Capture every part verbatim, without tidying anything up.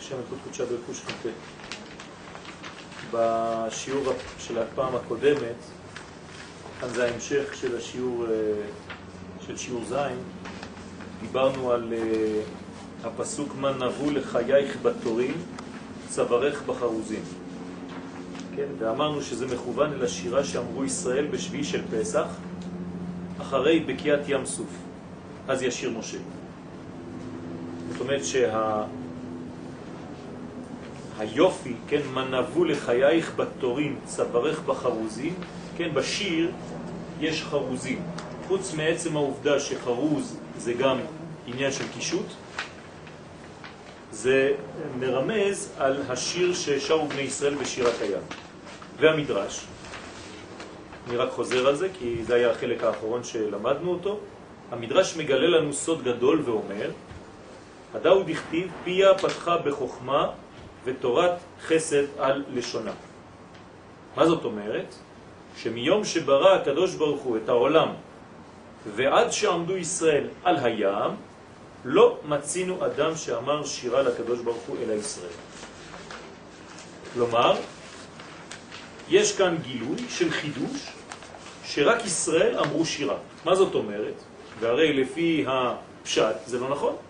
השם יקוד קודשה ברכוש חמטה. בשיעור של הפעם הקודמת, כאן זה ההמשך של השיעור של שיעור זין, דיברנו על הפסוק מה נבוא לחייך בתורים צווארך בחרוזים, כן? ואמרנו שזה מכוון אל השירה שאמרו ישראל בשביעי של פסח אחרי בקיעת ים סוף, אז ישיר משה. זאת אומרת שה היופי, כן, מה נבוא לחייך בתורים צווארך בחרוזים, כן, בשיר יש חרוזים. חוץ מעצם העובדה שחרוז זה גם עניין של קישוט, זה מרמז על השיר ששרו בני ישראל בשירת הים. והמדרש, אני רק חוזר על זה כי זה היה החלק האחרון שלמדנו אותו, המדרש מגלה לנו סוד גדול ואומר, הדאו דכתיב פיה פתחה בחוכמה ותורת חסד על לשונה. מה זאת אומרת? שמיום שברא הקדוש ברוך הוא את העולם ועד שעמדו ישראל על הים, לא מצינו אדם שאמר שירה לקדוש ברוך הוא אלא ישראל. כלומר, יש כאן גילוי של חידוש שרק ישראל אמרו שירה. מה זאת אומרת? והרי לפי הפשט זה לא נכון.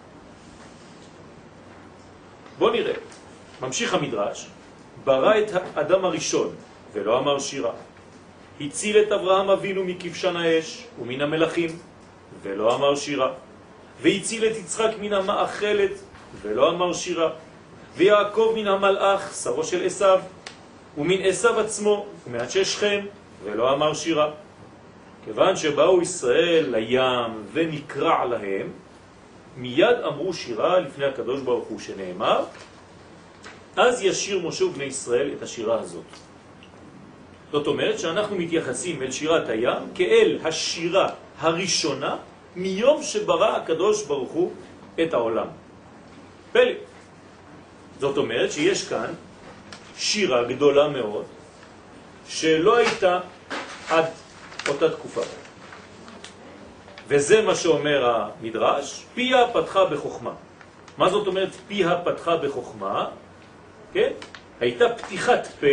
בוא נראה. ממשיך המדרש, ברא את האדם הראשון ולא אמר שירה. הציל את אברהם אבינו מכבשן האש ומן המלאכים ולא אמר שירה. והציל את יצחק מן המאכלת ולא אמר שירה. ויעקב מן המלאך שרו של עשיו ומן עשיו עצמו ומאנשי שכם ולא אמר שירה. כיוון שבאו ישראל לים ונקרע להם, מיד אמרו שירה לפני הקדוש ברוך הוא, שנאמר אז ישיר משה ובני ישראל את השירה הזאת. זאת אומרת שאנחנו מתייחסים אל שירת הים כאל השירה הראשונה מיום שברא הקדוש ברוך הוא את העולם. פלא. זאת אומרת שיש כאן שירה גדולה מאוד שלא הייתה עד אותה תקופה. וזה מה שאומר המדרש, פיה פתחה בחוכמה. מה זאת אומרת פיה פתחה בחוכמה? כן? הייתה פתיחת פה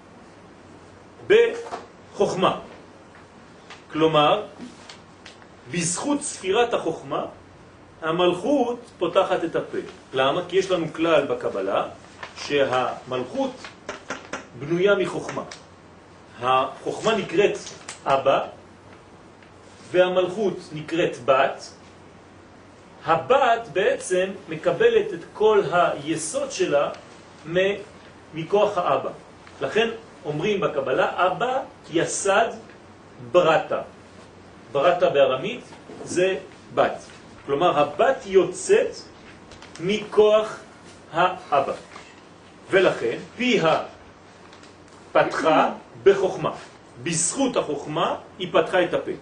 בחוכמה. כלומר, בזכות ספירת החוכמה, המלכות פותחת את הפה. למה? כי יש לנו כלל בקבלה שהמלכות בנויה מחוכמה. החוכמה נקראת אבא, והמלכות נקראת בת. הבת בעצם מקבלת את כל היסוד שלה מכוח האבא. לכן אומרים בקבלה, אבא יסד ברטה. ברטה בארמית זה בת. כלומר, הבת יוצאת מכוח האבא. ולכן, פיה פתחה בחוכמה. בזכות החוכמה היא פתחה את הפה.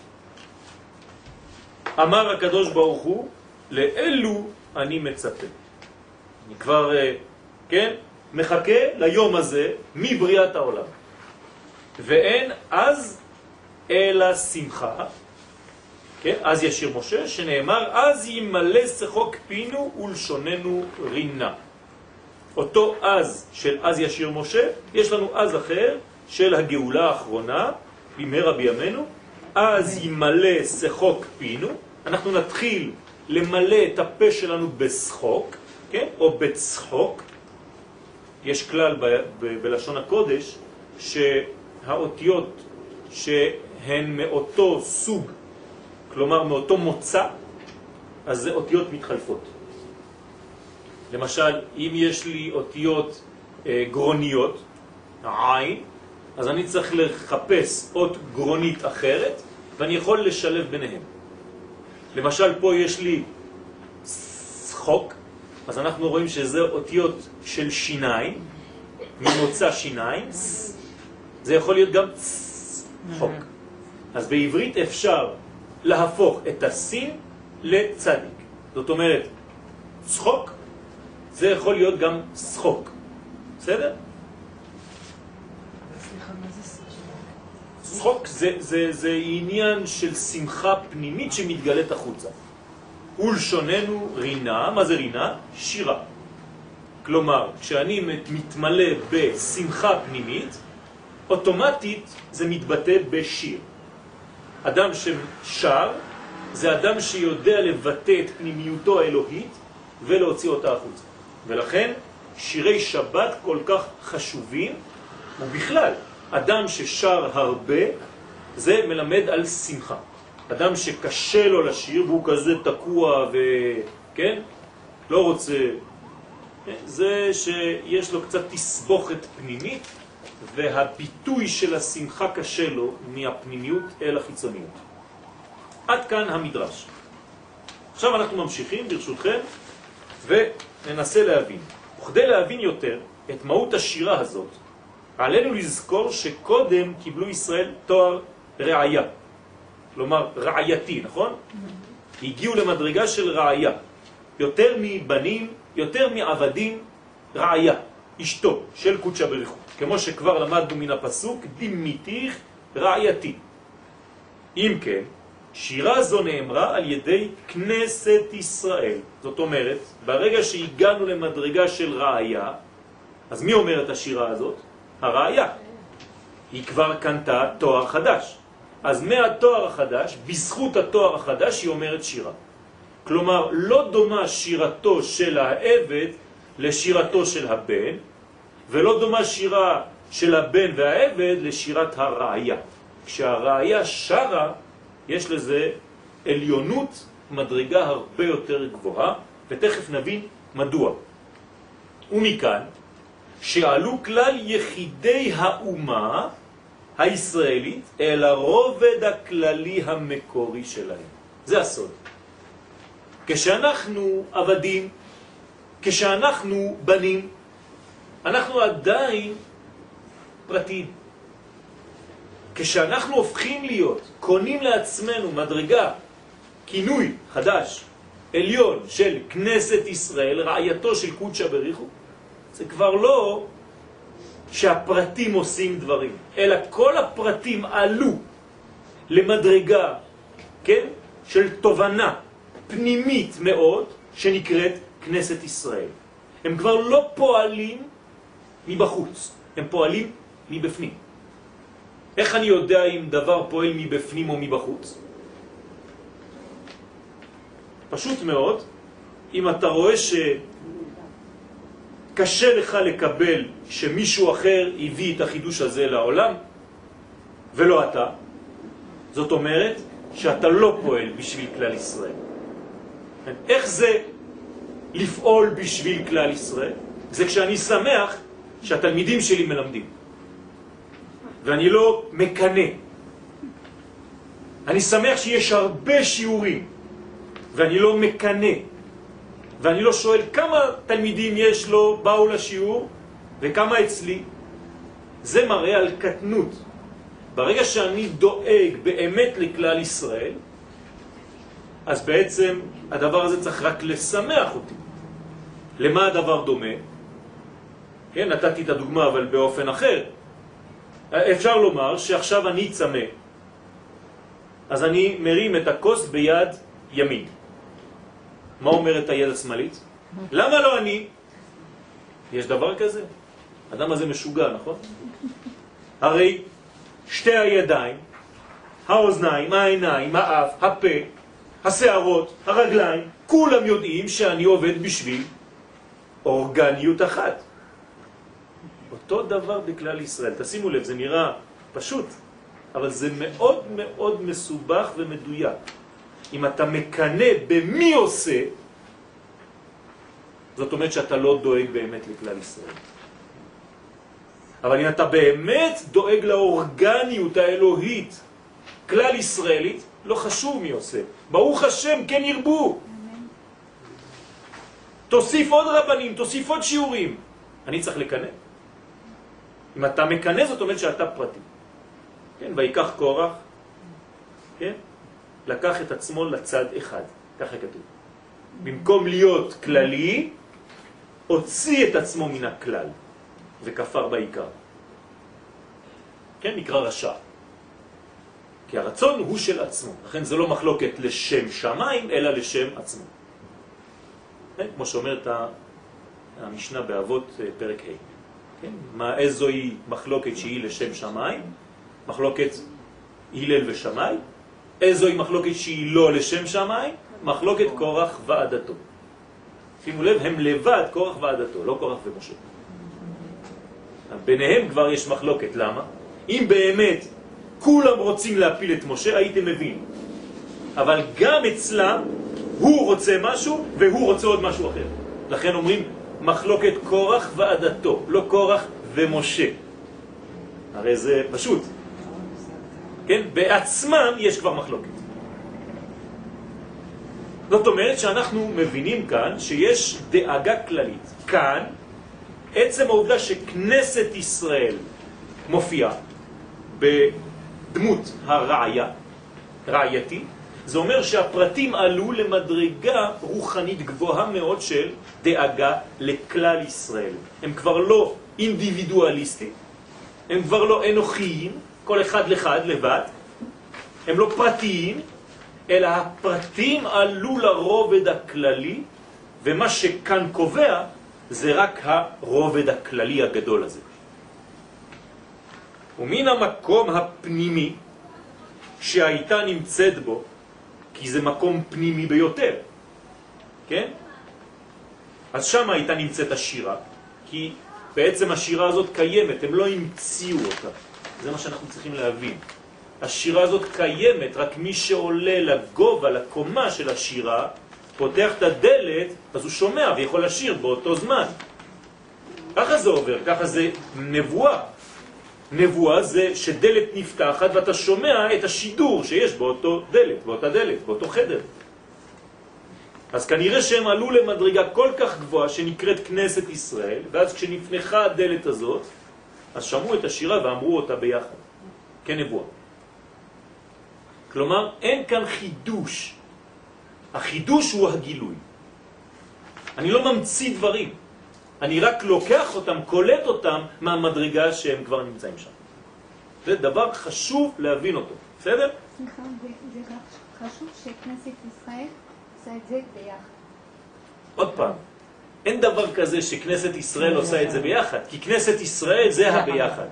אמר הקדוש ברוך הוא, לאלו אני מצפה. אני כבר, כן, מחכה ליום הזה מבריאת העולם. ואין אז אלא שמחה, כן, אז ישיר משה, שנאמר, אז ימלא שחוק פינו ולשוננו רינה. אותו אז של אז ישיר משה, יש לנו אז אחר של הגאולה האחרונה, במהרה בימינו, אז ימלא שחוק פינו, אנחנו נתחיל למלא את הפה שלנו בשחוק, כן? או בצחוק. יש כלל ב- ב- בלשון הקודש שהאותיות שהן מאותו סוג, כלומר מאותו מוצא, אז זה אותיות מתחלפות. למשל, אם יש לי אותיות אה, גרוניות, עין, אז אני צריך לחפש אות גרונית אחרת, ואני יכול לשלב ביניהם. למשל, פה יש לי שחוק, אז אנחנו רואים שזה אותיות של שיניים, ממוצא שיניים, זה יכול להיות גם צחוק. אז בעברית אפשר להפוך את הסין לצדיק. זאת אומרת, צחוק, זה יכול להיות גם שחוק. בסדר? צחוק זה, זה, זה עניין של שמחה פנימית שמתגלת החוצה. ולשוננו רינה, מה זה רינה? שירה. כלומר, כשאני מתמלא בשמחה פנימית, אוטומטית זה מתבטא בשיר. אדם ששר זה אדם שיודע לבטא את פנימיותו האלוהית ולהוציא אותה החוצה. ולכן שירי שבת כל כך חשובים, ובכלל, אדם ששר הרבה זה מלמד על שמחה. אדם שקשה לו לשיר והוא כזה תקוע וכן, לא רוצה, זה שיש לו קצת תסבוכת פנימית, והביטוי של השמחה קשה לו מהפנימיות אל החיצוניות. עד כאן המדרש. עכשיו אנחנו ממשיכים ברשותכם וננסה להבין. וכדי להבין יותר את מהות השירה הזאת, עלינו לזכור שקודם קיבלו ישראל תואר רעיה. כלומר רעייתי, נכון? הגיעו למדרגה של רעיה. יותר מבנים, יותר מעבדים, רעיה, אשתו של קודשא בריך הוא. כמו שכבר למדנו מן הפסוק, דימיתיך רעייתי. אם כן, שירה זו נאמרה על ידי כנסת ישראל. זאת אומרת, ברגע שהגענו למדרגה של רעיה, אז מי אומר את השירה הזאת? הרעיה. היא כבר קנתה תואר חדש. אז מהתואר החדש, בזכות התואר החדש, היא אומרת שירה. כלומר, לא דומה שירתו של העבד לשירתו של הבן, ולא דומה שירה של הבן והעבד לשירת הרעיה. כשהרעיה שרה, יש לזה עליונות, מדרגה הרבה יותר גבוהה, ותכף נבין מדוע. ומכאן, שעלו כלל יחידי האומה הישראלית אל הרובד הכללי המקורי שלהם. זה הסוד. כשאנחנו עבדים, כשאנחנו בנים, אנחנו עדיין פרטיים. כשאנחנו הופכים להיות, קונים לעצמנו מדרגה, כינוי חדש, עליון של כנסת ישראל, רעייתו של קודשא בריך הוא, זה כבר לא שהפרטים עושים דברים, אלא כל הפרטים עלו למדרגה, כן, של תובנה פנימית מאוד שנקראת כנסת ישראל. הם כבר לא פועלים מבחוץ, הם פועלים מבפנים. איך אני יודע אם דבר פועל מבפנים או מבחוץ? פשוט מאוד, אם אתה רואה שקשה לך לקבל שמישהו אחר הביא את החידוש הזה לעולם, ולא אתה, זאת אומרת שאתה לא פועל בשביל כלל ישראל. איך זה לפעול בשביל כלל ישראל? זה כשאני שמח שהתלמידים שלי מלמדים. ואני לא מקנה. אני שמח שיש הרבה שיעורים, ואני לא מקנה. ואני לא שואל כמה תלמידים יש לו, באו לשיעור, וכמה אצלי. זה מראה על קטנות. ברגע שאני דואג באמת לכלל ישראל, אז בעצם הדבר הזה צריך רק לשמח אותי. למה הדבר דומה? כן, נתתי את הדוגמה, אבל באופן אחר. אפשר לומר שעכשיו אני צמא, אז אני מרים את הכוס ביד ימין. מה אומרת היד השמאלית? למה לא אני? יש דבר כזה? אדם הזה משוגע, נכון? הרי שתי הידיים, האוזניים, העיניים, האף, הפה, השערות, הרגליים, כולם יודעים שאני עובד בשביל אורגניות אחת. אותו דבר בכלל ישראל. תשימו לב, זה נראה פשוט, אבל זה מאוד מאוד מסובך ומדויק. אם אתה מקנה במי עושה, זאת אומרת שאתה לא דואג באמת לכלל ישראל. אבל אם אתה באמת דואג לאורגניות האלוהית, כלל ישראלית, לא חשוב מי עושה. ברוך השם, כן ירבו. תוסיף עוד רבנים, תוסיף עוד שיעורים. אני צריך לקנה. אם אתה מקנה, זאת אומרת שאתה פרטי. כן, ויקח קורח, כן, לקח את עצמו לצד אחד, ככה כתוב. במקום להיות כללי, הוציא את עצמו מן הכלל, וכפר בעיקר. כן, נקרא רשע. כי הרצון הוא של עצמו. לכן זה לא מחלוקת לשם שמיים, אלא לשם עצמו. כן, כמו שאומרת המשנה באבות פרק ה'. כן? מה, איזוהי מחלוקת שהיא לשם שמיים? מחלוקת הלל ושמאי. איזוהי מחלוקת שהיא לא לשם שמיים? מחלוקת קורח ועדתו. שימו לב, הם לבד קורח ועדתו, לא קורח ומשה. ביניהם כבר יש מחלוקת. למה? אם באמת כולם רוצים להפיל את משה, הייתם מבינים. אבל גם אצלם הוא רוצה משהו והוא רוצה עוד משהו אחר. לכן אומרים מחלוקת קורח ועדתו, לא קורח ומשה. הרי זה פשוט. כן? בעצמם יש כבר מחלוקת. זאת אומרת שאנחנו מבינים כאן שיש דאגה כללית. כאן, עצם העובדה שכנסת ישראל מופיעה בדמות הרעיה, רעייתי, זה אומר שהפרטים עלו למדרגה רוחנית גבוהה מאוד של דאגה לכלל ישראל. הם כבר לא אינדיבידואליסטים, הם כבר לא אנוכיים, כל אחד לחד לבד, הם לא פרטיים, אלא הפרטים עלו לרובד הכללי, ומה שכאן קובע זה רק הרובד הכללי הגדול הזה. ומן המקום הפנימי שהייתה נמצאת בו, כי זה מקום פנימי ביותר, כן? אז שם הייתה נמצאת השירה, כי בעצם השירה הזאת קיימת, הם לא המציאו אותה. זה מה שאנחנו צריכים להבין. השירה הזאת קיימת, רק מי שעולה לגובה, לקומה של השירה, פותח את הדלת, אז הוא שומע ויכול לשיר באותו זמן. ככה זה עובר, ככה זה נבואה. נבואה זה שדלת נפתחת ואתה שומע את השידור שיש באותו דלת, באותה דלת, באותו חדר. אז כנראה שהם עלו למדרגה כל כך גבוהה שנקראת כנסת ישראל, ואז כשנפנחה הדלת הזאת, אז שמעו את השירה ואמרו אותה ביחד, כנבואה. כלומר, אין כאן חידוש. החידוש הוא הגילוי. אני לא ממציא דברים. אני רק לוקח אותם, קולט אותם מהמדרגה שהם כבר נמצאים שם. זה דבר חשוב להבין אותו. בסדר? סליחה, זה חשוב שכנסת ישראל עושה את זה ביחד. עוד פעם, אין דבר כזה שכנסת ישראל עושה את זה ביחד, כי כנסת ישראל זה הביחד.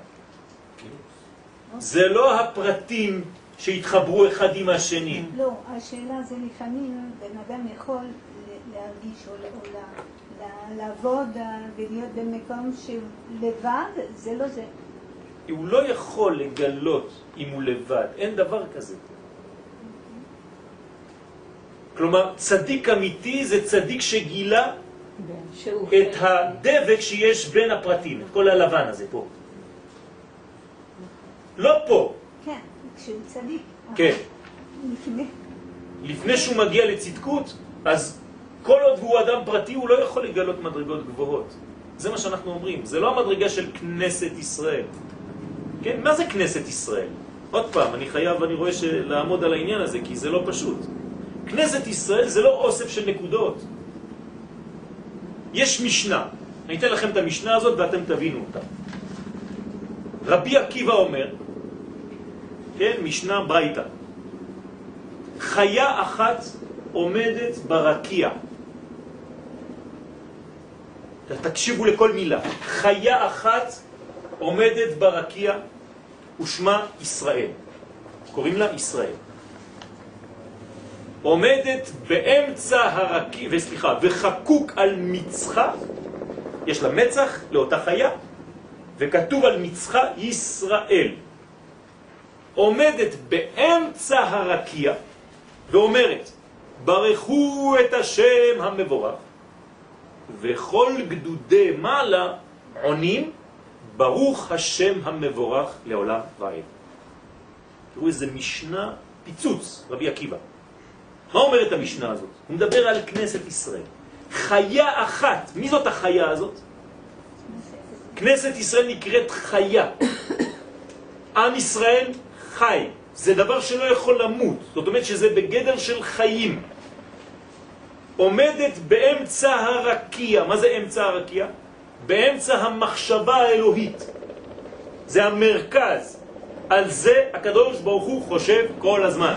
זה לא הפרטים שהתחברו אחד עם השני. לא, השאלה זה לפעמים בן אדם יכול להרגיש או לעבוד ולהיות במקום שלבד, זה לא זה. הוא לא יכול לגלות אם הוא לבד, אין דבר כזה. כלומר, צדיק אמיתי זה צדיק שגילה את הדבק שיש בין הפרטים, את כל הלבן הזה פה. לא פה. כן, כשהוא צדיק. כן. לפני. לפני שהוא מגיע לצדקות, אז כל עוד הוא אדם פרטי הוא לא יכול לגלות מדרגות גבוהות. זה מה שאנחנו אומרים, זה לא המדרגה של כנסת ישראל. כן, מה זה כנסת ישראל? עוד פעם, אני חייב, אני רואה לעמוד על העניין הזה, כי זה לא פשוט. כנסת ישראל זה לא אוסף של נקודות. יש משנה, אני אתן לכם את המשנה הזאת ואתם תבינו אותה. רבי עקיבא אומר, כן, משנה ברייתא, חיה אחת עומדת ברקיע. תקשיבו לכל מילה. חיה אחת עומדת ברקיע ושמה ישראל. קוראים לה ישראל. עומדת באמצע הרקיע, וסליחה, וחקוק על מצחה, יש לה מצח לאותה חיה, וכתוב על מצחה ישראל. עומדת באמצע הרקיע ואומרת, ברכו את השם המבורך, וכל גדודי מעלה עונים, ברוך השם המבורך לעולם ועד. תראו איזה משנה פיצוץ, רבי עקיבא. מה אומרת המשנה הזאת? הוא מדבר על כנסת ישראל. חיה אחת. מי זאת החיה הזאת? כנסת ישראל נקראת חיה. עם ישראל חי. זה דבר שלא יכול למות. זאת אומרת שזה בגדר של חיים. עומדת באמצע הרקיע. מה זה אמצע הרקיע? באמצע המחשבה האלוהית. זה המרכז. על זה הקדוש ברוך הוא חושב כל הזמן.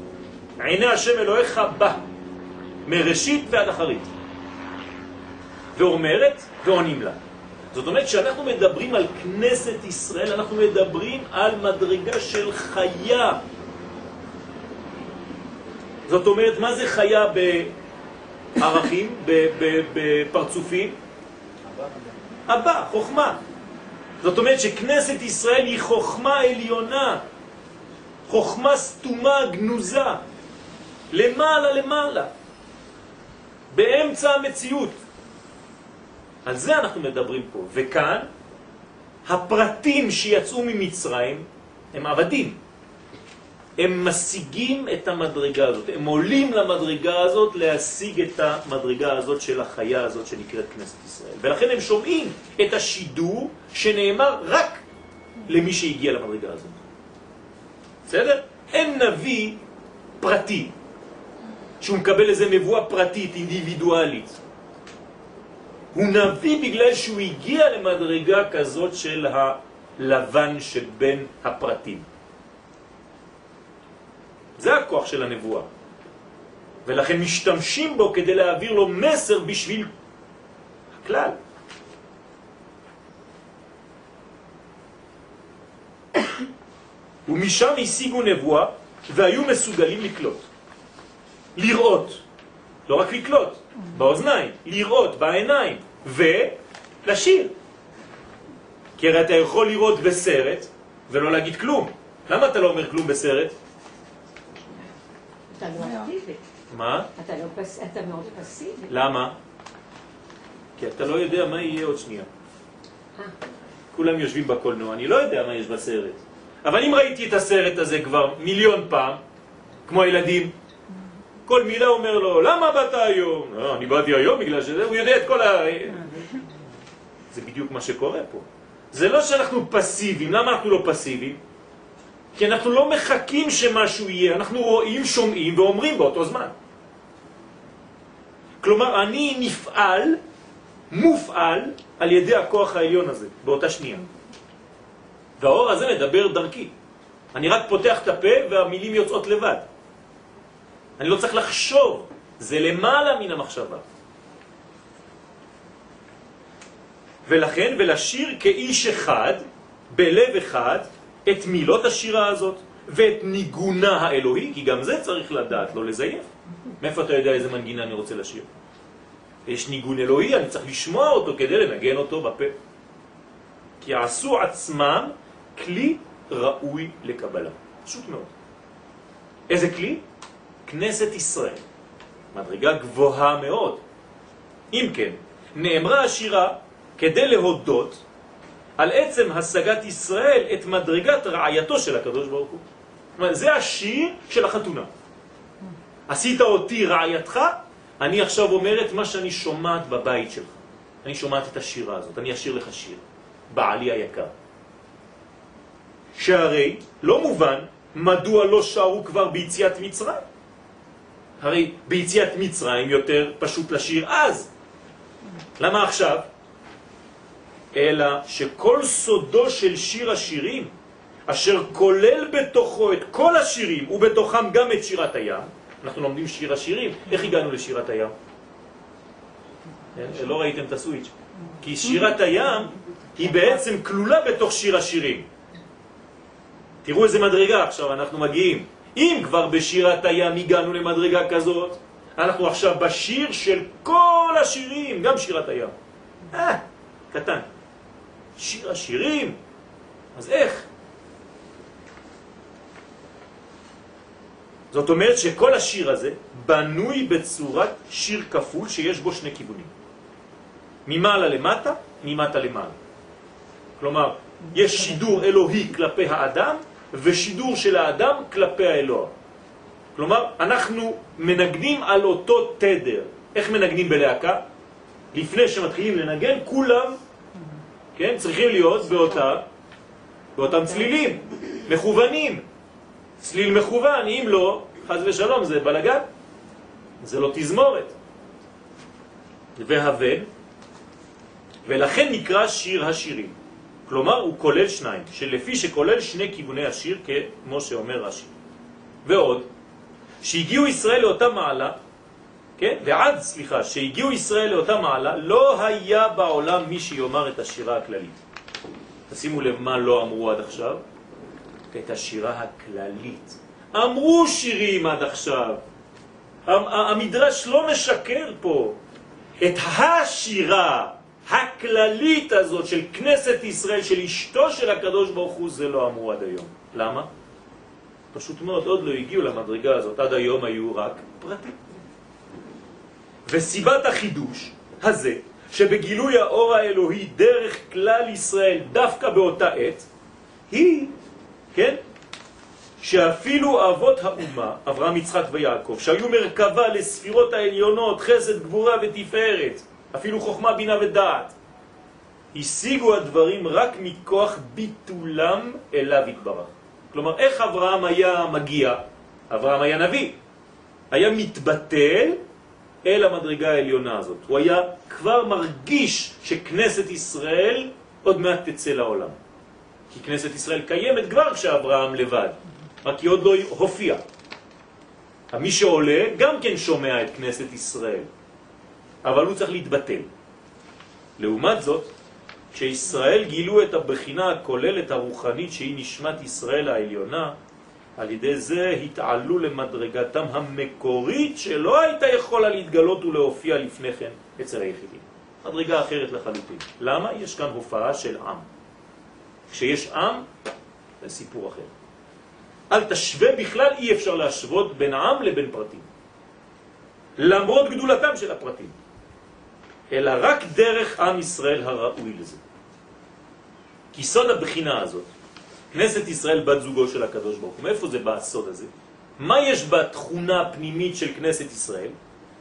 עיני השם אלוהיך בא, מראשית ועד אחרית. ואומרת ועונים לה. זאת אומרת שאנחנו מדברים על כנסת ישראל, אנחנו מדברים על מדרגה של חיה. זאת אומרת, מה זה חיה בערכים, בפרצופים? הבא, חוכמה. זאת אומרת שכנסת ישראל היא חוכמה עליונה, חוכמה סתומה גנוזה, למעלה למעלה, באמצע המציאות. על זה אנחנו מדברים פה. וכאן הפרטים שיצאו ממצרים הם עבדים. הם משיגים את המדרגה הזאת, הם עולים למדרגה הזאת להשיג את המדרגה הזאת של החיה הזאת שנקראת כנסת ישראל. ולכן הם שומעים את השידור שנאמר רק למי שהגיע למדרגה הזאת. בסדר? אין נביא פרטי שהוא מקבל איזה נבואה פרטית, אינדיבידואלית. הוא נביא בגלל שהוא הגיע למדרגה כזאת של הלבן שבין הפרטים. זה הכוח של הנבואה. ולכן משתמשים בו כדי להעביר לו מסר בשביל הכלל. ומשם השיגו נבואה והיו מסוגלים לקלוט. לראות. לא רק לקלוט, באוזניים, לראות בעיניים ולשיר. כי הרי אתה יכול לראות בסרט ולא להגיד כלום. למה אתה לא אומר כלום בסרט? אתה לא אקטיבי. מה? אתה, לא פס... אתה מאוד פסיבי. למה? כי אתה לא יודע מה יהיה עוד שנייה. כולם יושבים בקולנוע, אני לא יודע מה יש בסרט. אבל אם ראיתי את הסרט הזה כבר מיליון פעם, כמו הילדים, כל מילה אומר לו, למה באת היום? לא, אני באתי היום בגלל שזה, הוא יודע את כל ה... זה בדיוק מה שקורה פה. זה לא שאנחנו פסיביים. למה אנחנו לא פסיביים? כי אנחנו לא מחכים שמשהו יהיה, אנחנו רואים, שומעים ואומרים באותו זמן. כלומר, אני נפעל, מופעל על ידי הכוח העליון הזה, באותה שנייה. והאור הזה מדבר דרכי. אני רק פותח את הפה והמילים יוצאות לבד. אני לא צריך לחשוב, זה למעלה מן המחשבה. ולכן, ולשיר כאיש אחד, בלב אחד, את מילות השירה הזאת, ואת ניגונה האלוהי, כי גם זה צריך לדעת, לא לזייף. מאיפה אתה יודע איזה מנגינה אני רוצה לשיר? יש ניגון אלוהי, אני צריך לשמוע אותו כדי לנגן אותו בפה. כי עשו עצמם כלי ראוי לקבלה. פשוט מאוד. איזה כלי? כנסת ישראל. מדרגה גבוהה מאוד. אם כן, נאמרה השירה כדי להודות על עצם השגת ישראל את מדרגת רעייתו של הקדוש ברוך הוא. זאת אומרת, זה השיר של החתונה. עשית אותי רעייתך, אני עכשיו אומרת מה שאני שומעת בבית שלך. אני שומעת את השירה הזאת, אני אשיר לך שיר. בעלי היקר. שהרי לא מובן מדוע לא שרו כבר ביציאת מצרים. הרי ביציאת מצרים יותר פשוט לשיר אז. למה עכשיו? אלא שכל סודו של שיר השירים, אשר כולל בתוכו את כל השירים, ובתוכם גם את שירת הים, אנחנו לומדים שיר השירים, איך הגענו לשירת הים? לא ראיתם את הסוויץ'. כי שירת הים היא בעצם כלולה בתוך שיר השירים. תראו איזה מדרגה עכשיו אנחנו מגיעים. אם כבר בשירת הים הגענו למדרגה כזאת, אנחנו עכשיו בשיר של כל השירים, גם שירת הים. אה, קטן. שיר השירים. אז איך? זאת אומרת שכל השיר הזה בנוי בצורת שיר כפול שיש בו שני כיוונים. ממעלה למטה, ממטה למעלה. כלומר, יש שידור אלוהי כלפי האדם ושידור של האדם כלפי האלוה. כלומר, אנחנו מנגנים על אותו תדר. איך מנגנים בלהקה? לפני שמתחילים לנגן, כולם כן, צריכים להיות באותה, באותם צלילים, מכוונים. צליל מכוון, אם לא, חס ושלום, זה בלגן. זה לא תזמורת. והבן, ולכן נקרא שיר השירים. כלומר, הוא כולל שניים, שלפי שכולל שני כיווני השיר, כמו שאומר רש"י. ועוד, שהגיעו ישראל לאותה מעלה, כן? ועד, סליחה, שהגיעו ישראל לאותה מעלה, לא היה בעולם מי שיאמר את השירה הכללית. תשימו לב מה לא אמרו עד עכשיו. את השירה הכללית. אמרו שירים עד עכשיו. המדרש לא משקר פה. את השירה הכללית הזאת של כנסת ישראל, של אשתו של הקדוש ברוך הוא, זה לא אמרו עד היום. למה? פשוט מאוד, עוד לא הגיעו למדרגה הזאת. עד היום היו רק פרטים. וסיבת החידוש הזה, שבגילוי האור האלוהי דרך כלל ישראל דווקא באותה עת, היא, כן, שאפילו אבות האומה, אברהם, יצחק ויעקב, שהיו מרכבה לספירות העליונות, חסד, גבורה ותפארת, אפילו חוכמה, בינה ודעת, השיגו הדברים רק מכוח ביטולם אליו יתברך. כלומר, איך אברהם היה מגיע? אברהם היה נביא. היה מתבטל אל המדרגה העליונה הזאת. הוא היה כבר מרגיש שכנסת ישראל עוד מעט תצא לעולם. כי כנסת ישראל קיימת כבר כשאברהם לבד, רק היא עוד לא הופיע. מי שעולה גם כן שומע את כנסת ישראל, אבל הוא צריך להתבטל. לעומת זאת, כשישראל גילו את הבחינה הכוללת הרוחנית שהיא נשמת ישראל העליונה, על ידי זה התעלו למדרגתם המקורית שלא הייתה יכולה להתגלות ולהופיע לפני כן אצל היחידים. מדרגה אחרת לחלוטין. למה? יש כאן הופעה של עם. כשיש עם, זה סיפור אחר. אל תשווה בכלל, אי אפשר להשוות בין עם לבין פרטים. למרות גדולתם של הפרטים. אלא רק דרך עם ישראל הראוי לזה. כי סוד הבחינה הזאת, כנסת ישראל בת זוגו של הקדוש ברוך הוא, מאיפה זה בא הסוד הזה? מה יש בתכונה הפנימית של כנסת ישראל?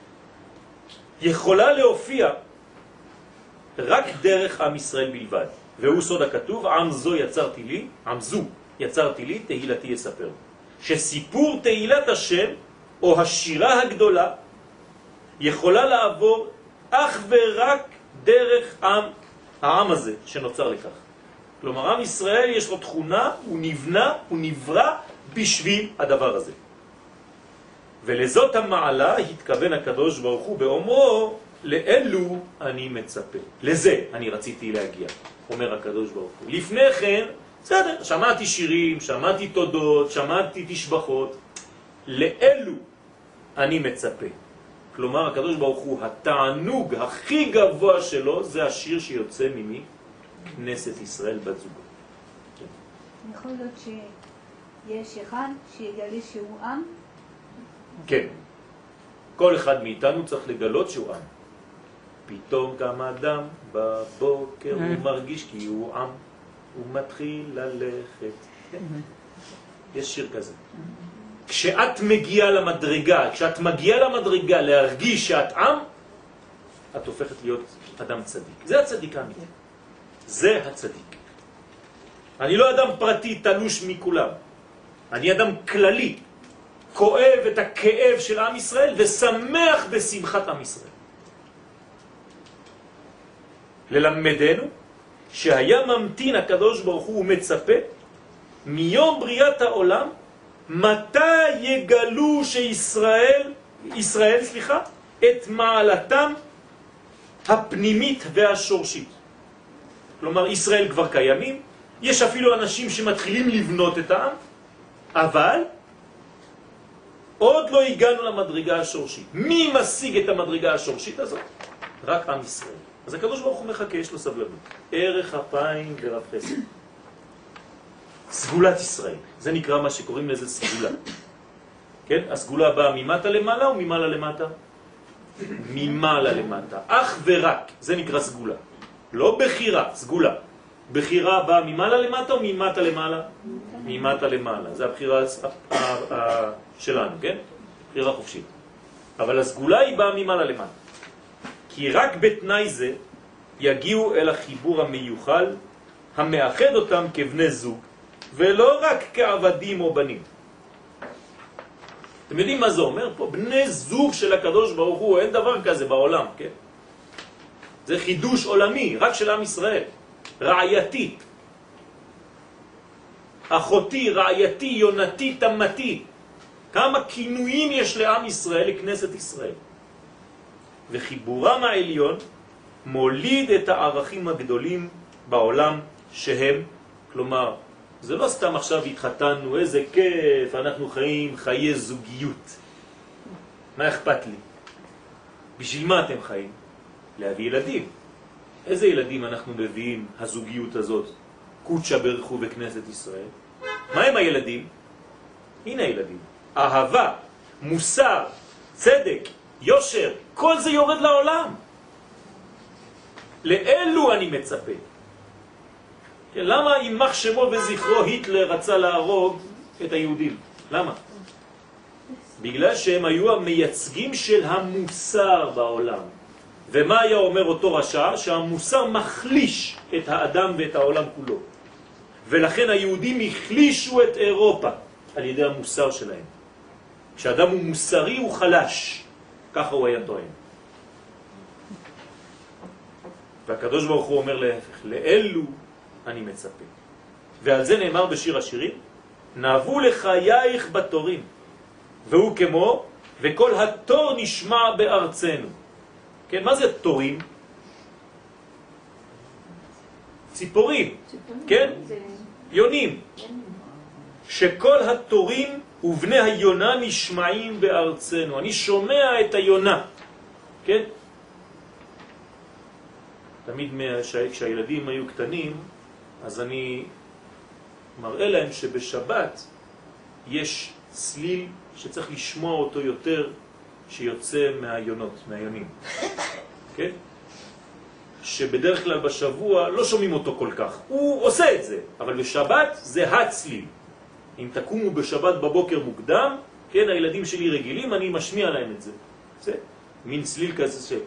יכולה להופיע רק דרך עם ישראל בלבד. והוא סוד הכתוב, עם זו יצרתי לי, עם זו יצרתי לי, תהילתי יספר. שסיפור תהילת השם, או השירה הגדולה, יכולה לעבור אך ורק דרך עם, העם הזה שנוצר לכך. כלומר, עם ישראל יש לו תכונה, הוא נבנה, הוא נברא בשביל הדבר הזה. ולזאת המעלה התכוון הקדוש ברוך הוא באומרו, לאלו אני מצפה. לזה אני רציתי להגיע, אומר הקדוש ברוך הוא. לפני כן, בסדר, שמעתי שירים, שמעתי תודות, שמעתי תשבחות. לאלו אני מצפה. כלומר, הקדוש ברוך הוא, התענוג הכי גבוה שלו, זה השיר שיוצא ממי? כנסת ישראל בת זוגו. יכול להיות שיש אחד שיגלה שהוא עם? כן. כל אחד מאיתנו צריך לגלות שהוא עם. פתאום קם אדם בבוקר, הוא מרגיש כי הוא עם, הוא מתחיל ללכת. יש שיר כזה. כשאת מגיעה למדרגה, כשאת מגיעה למדרגה להרגיש שאת עם, את הופכת להיות אדם צדיק. זה הצדיק האמיתי. זה הצדיק. אני לא אדם פרטי תלוש מכולם. אני אדם כללי, כואב את הכאב של עם ישראל ושמח בשמחת עם ישראל. ללמדנו שהיה ממתין הקדוש ברוך הוא ומצפה מיום בריאת העולם מתי יגלו שישראל, ישראל, סליחה, את מעלתם הפנימית והשורשית. כלומר, ישראל כבר קיימים, יש אפילו אנשים שמתחילים לבנות את העם, אבל עוד לא הגענו למדרגה השורשית. מי משיג את המדרגה השורשית הזאת? רק עם ישראל. אז הקדוש ברוך הוא מחכה, יש לו סבלנות. ערך אפיים ורב חסד. סגולת ישראל. זה נקרא מה שקוראים לזה סגולה. כן? הסגולה באה ממטה למעלה או ממעלה למטה? ממעלה למטה. אך ורק. זה נקרא סגולה. לא בחירה, סגולה. בחירה באה ממעלה למטה או ממטה למעלה? ממטה למעלה. זה הבחירה שלנו, כן? בחירה חופשית. אבל הסגולה היא באה ממעלה למטה. כי רק בתנאי זה יגיעו אל החיבור המיוחל המאחד אותם כבני זוג, ולא רק כעבדים או בנים. אתם יודעים מה זה אומר פה? בני זוג של הקדוש ברוך הוא, אין דבר כזה בעולם, כן? זה חידוש עולמי, רק של עם ישראל. רעייתי. אחותי, רעייתי, יונתי, תמתי. כמה כינויים יש לעם ישראל, לכנסת ישראל. וחיבורם העליון מוליד את הערכים הגדולים בעולם שהם, כלומר, זה לא סתם עכשיו התחתנו, איזה כיף, אנחנו חיים חיי זוגיות. מה אכפת לי? בשביל מה אתם חיים? להביא ילדים. איזה ילדים אנחנו מביאים הזוגיות הזאת? קודשה ברכו בכנסת ישראל. מה הם הילדים? הנה הילדים. אהבה, מוסר, צדק, יושר, כל זה יורד לעולם. לאלו אני מצפה. למה יימח שמו וזכרו היטלר רצה להרוג את היהודים? למה? בגלל שהם היו המייצגים של המוסר בעולם. ומה היה אומר אותו רשע? שהמוסר מחליש את האדם ואת העולם כולו. ולכן היהודים החלישו את אירופה על ידי המוסר שלהם. כשאדם הוא מוסרי הוא חלש. ככה הוא היה טוען. והקדוש ברוך הוא אומר להפך, לאלו אני מצפה. ועל זה נאמר בשיר השירים, נאבו לחייך בתורים, והוא כמו, וכל התור נשמע בארצנו. כן, מה זה תורים? ציפורים, כן? יונים. שכל התורים ובני היונה נשמעים בארצנו. אני שומע את היונה, כן? תמיד כשהילדים היו קטנים, אז אני מראה להם שבשבת יש צליל שצריך לשמוע אותו יותר שיוצא מהיונות, מהיונים. כן? שבדרך כלל בשבוע לא שומעים אותו כל כך. הוא עושה את זה, אבל בשבת זה הצליל. אם תקומו בשבת בבוקר מוקדם, כן, הילדים שלי רגילים, אני משמיע להם את זה. זה מין צליל כזה ש...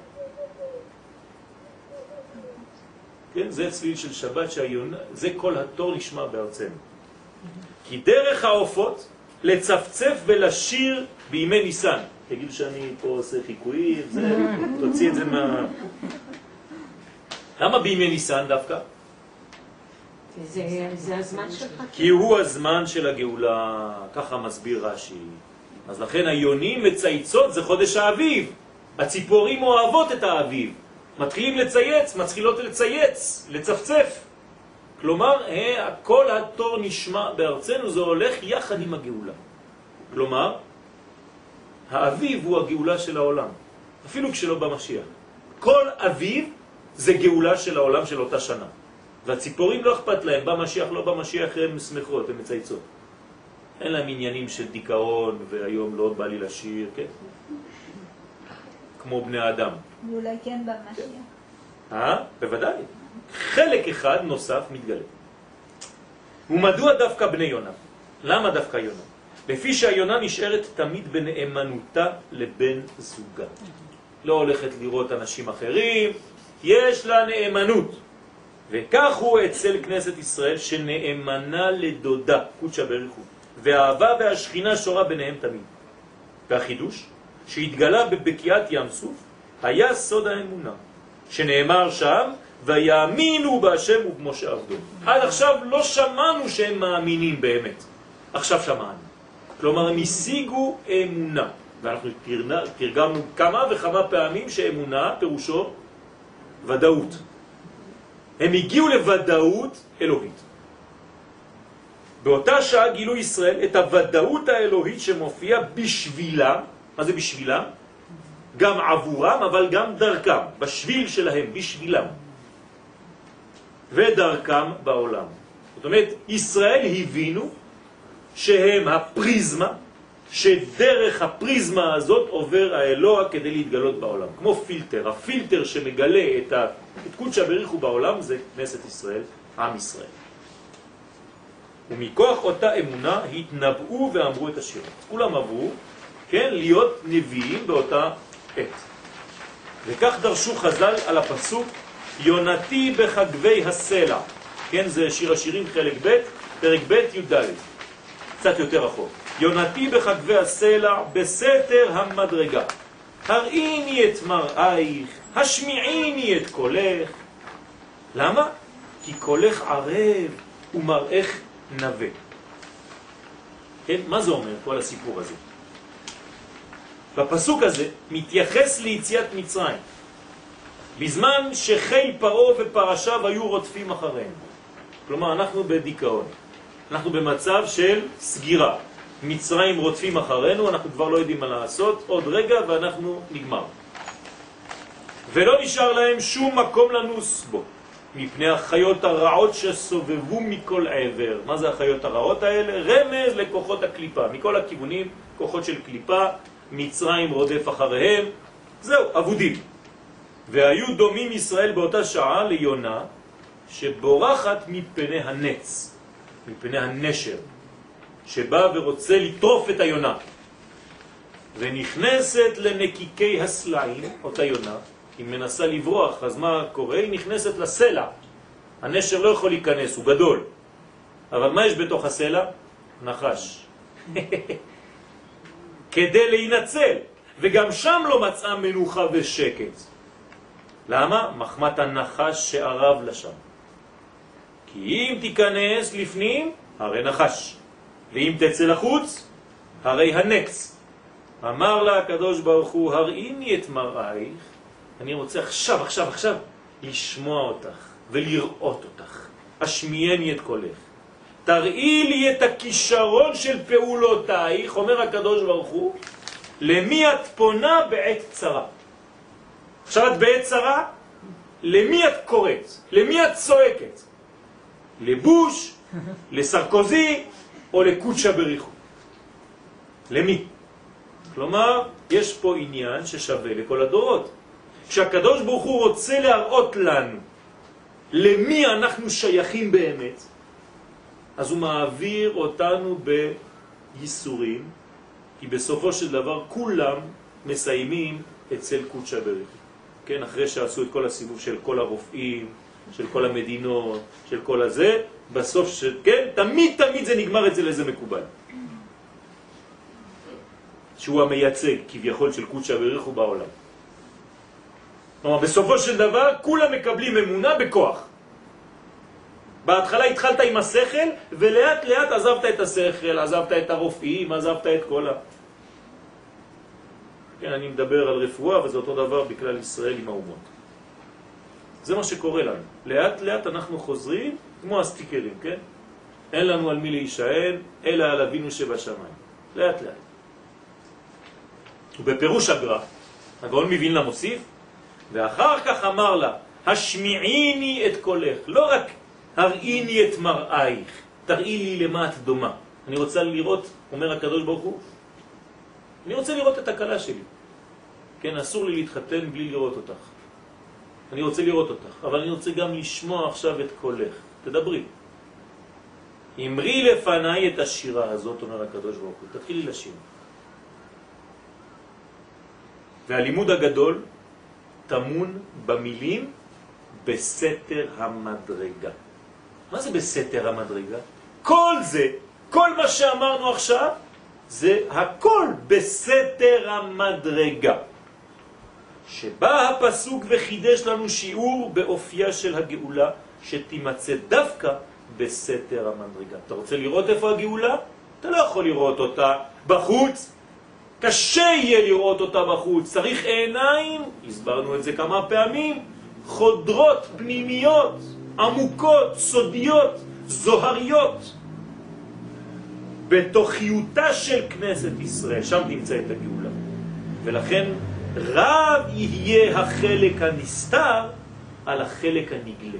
כן, זה צליל של שבת שהיונה, זה כל התור נשמע בארצנו. כי דרך העופות לצפצף ולשיר בימי ניסן. תגידו שאני פה עושה חיקויים, זה, תוציא את זה מה... למה בימי ניסן דווקא? זה, זה הזמן שלך. כי הוא הזמן של הגאולה, ככה מסביר רש"י. אז לכן היונים מצייצות, זה חודש האביב. הציפורים אוהבות את האביב. מתחילים לצייץ, מתחילות לצייץ, לצפצף. כלומר, כל התור נשמע בארצנו, זה הולך יחד עם הגאולה. כלומר, האביב הוא הגאולה של העולם, אפילו כשלא במשיח. כל אביב זה גאולה של העולם של אותה שנה. והציפורים לא אכפת להם, במשיח לא במשיח הם שמחות, הם מצייצות. אין להם עניינים של דיכאון, והיום לא בא לי לשיר, כן? כמו בני האדם. ואולי כן במשיח. אה? בוודאי. חלק אחד נוסף מתגלה. ומדוע דווקא בני יונה? למה דווקא יונה? לפי שהיונה נשארת תמיד בנאמנותה לבן זוגה. לא הולכת לראות אנשים אחרים, יש לה נאמנות. וכך הוא אצל כנסת ישראל שנאמנה לדודה, קודשה ברכו. והאהבה והשכינה שורה ביניהם תמיד. והחידוש שהתגלה בבקיעת ים סוף היה סוד האמונה, שנאמר שם, ויאמינו בהשם ובמשה עבדו. עד עכשיו לא שמענו שהם מאמינים באמת. עכשיו שמענו. כלומר, הם השיגו אמונה. ואנחנו תרגמנו כמה וכמה פעמים שאמונה פירושו ודאות. הם הגיעו לוודאות אלוהית. באותה שעה גילו ישראל את הוודאות האלוהית שמופיעה בשבילם. מה זה בשבילם? גם עבורם, אבל גם דרכם. בשביל שלהם, בשבילם. ודרכם בעולם. זאת אומרת, ישראל הבינו שהם הפריזמה, שדרך הפריזמה הזאת עובר האלוה כדי להתגלות בעולם. כמו פילטר. הפילטר שמגלה את, ה... את קודשה בריחו בעולם זה כנסת ישראל, עם ישראל. ומכוח אותה אמונה התנבאו ואמרו את השיר. כולם עברו, כן, להיות נביאים באותה עת. וכך דרשו חז"ל על הפסוק יונתי בחגבי הסלע. כן, זה שיר השירים חלק ב', פרק ב' י"ד. קצת יותר רחוק. יונתי בחגבי הסלע בסתר המדרגה. הראיני את מראייך, השמיעיני את קולך. למה? כי קולך ערב ומראייך נווה. כן, מה זה אומר כל הסיפור הזה? בפסוק הזה מתייחס ליציאת מצרים, בזמן שחיל פרעה ופרשיו היו רודפים אחריהם. כלומר, אנחנו בדיכאון, אנחנו במצב של סגירה. מצרים רודפים אחרינו, אנחנו כבר לא יודעים מה לעשות, עוד רגע ואנחנו נגמר. ולא נשאר להם שום מקום לנוס בו, מפני החיות הרעות שסובבו מכל עבר. מה זה החיות הרעות האלה? רמז לכוחות הקליפה, מכל הכיוונים, כוחות של קליפה, מצרים רודף אחריהם, זהו, עבודים. והיו דומים ישראל באותה שעה ליונה, שבורחת מפני הנץ, מפני הנשר, שבא ורוצה לטרוף את היונה, ונכנסת לנקיקי הסלעים, אותה יונה, היא מנסה לברוח, אז מה קורה? היא נכנסת לסלע. הנשר לא יכול להיכנס, הוא גדול. אבל מה יש בתוך הסלע? נחש. כדי להינצל, וגם שם לא מצאה מנוחה ושקט. למה? מחמת הנחש שערב לשם. כי אם תיכנס לפנים, הרי נחש. ואם תצא לחוץ, הרי הנקס. אמר לה הקדוש ברוך הוא, הראיני את מראייך, אני רוצה עכשיו, עכשיו, עכשיו, לשמוע אותך ולראות אותך. השמיעני את קולך. תראי לי את הכישרון של פעולותייך, אומר הקדוש ברוך הוא, למי את פונה בעת צרה. עכשיו את בעת צרה, למי את קוראת? למי את צועקת? לבוש, לסרקוזי או לקודשא בריחו? למי? כלומר, יש פה עניין ששווה לכל הדורות. כשהקדוש ברוך הוא רוצה להראות לנו למי אנחנו שייכים באמת, אז הוא מעביר אותנו בייסורים, כי בסופו של דבר כולם מסיימים אצל קודשא בריחו. כן, אחרי שעשו את כל הסיבוב של כל הרופאים, של כל המדינות, של כל הזה, בסוף ש... כן, תמיד תמיד זה נגמר אצל איזה מקובל. שהוא המייצג כביכול של קודשא בריחו בעולם. כלומר, בסופו של דבר כולם מקבלים אמונה בכוח. בהתחלה התחלת עם השכל, ולאט לאט עזבת את השכל, עזבת את הרופאים, עזבת את כל ה... כן, אני מדבר על רפואה, וזה אותו דבר בכלל ישראל עם האומות. זה מה שקורה לנו. לאט לאט אנחנו חוזרים כמו הסטיקרים, כן? אין לנו על מי להישען, אלא על אבינו שבשמיים. לאט לאט. ובפירוש הגר"א, הגאון מווילנה מוסיף, ואחר כך אמר לה, השמיעיני את קולך, לא רק הראיני את מראייך, תראי לי למה את דומה. אני רוצה לראות, אומר הקדוש ברוך הוא, אני רוצה לראות את הקלה שלי. כן, אסור לי להתחתן בלי לראות אותך. אני רוצה לראות אותך, אבל אני רוצה גם לשמוע עכשיו את קולך. תדברי. אמרי לפניי את השירה הזאת, אומר הקדוש ברוך הוא. תתחילי לשיר. והלימוד הגדול תמון במילים בסתר המדרגה. מה זה בסתר המדרגה? כל זה, כל מה שאמרנו עכשיו, זה הכל בסתר המדרגה. שבא הפסוק וחידש לנו שיעור באופייה של הגאולה, שתימצא דווקא בסתר המדרגה. אתה רוצה לראות איפה הגאולה? אתה לא יכול לראות אותה בחוץ. קשה יהיה לראות אותה בחוץ. צריך עיניים, הסברנו את זה כמה פעמים, חודרות פנימיות, עמוקות, סודיות, זוהריות. בתוכיותה של כנסת ישראל, שם תמצא את הגאולה. ולכן רב יהיה החלק הנסתר על החלק הנגלה.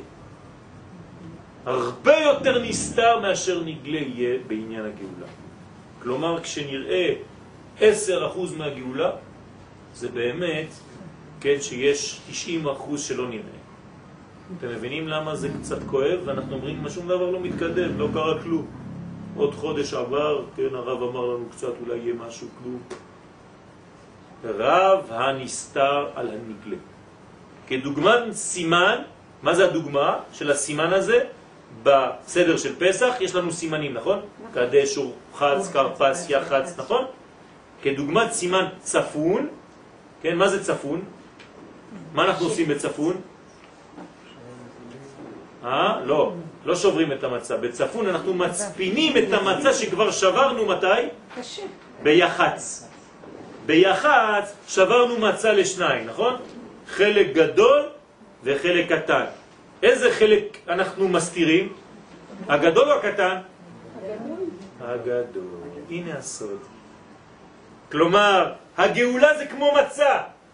הרבה יותר נסתר מאשר נגלה יהיה בעניין הגאולה. כלומר, כשנראה עשר אחוז מהגאולה, זה באמת, כן, שיש תשעים אחוז שלא נראה. אתם מבינים למה זה קצת כואב? ואנחנו אומרים, מה שום דבר לא מתקדם, לא קרה כלום. עוד חודש עבר, כן, הרב אמר לנו קצת, אולי יהיה משהו, כלום. רב הנסתר על הנגלה. כדוגמן סימן, מה זה הדוגמה של הסימן הזה? בסדר של פסח יש לנו סימנים, נכון? קדש, חץ, קרפס, יחץ, נכון? כדוגמת סימן צפון, כן, מה זה צפון? מה אנחנו עושים בצפון? אה? לא, לא שוברים את המצה. בצפון אנחנו מצפינים את המצה שכבר שברנו מתי? ביחץ. ביחד שברנו מצה לשניים, נכון? חלק גדול וחלק קטן. איזה חלק אנחנו מסתירים? הגדול או הקטן? הגדול. הגדול. הנה הסוד. כלומר, הגאולה זה כמו מצה.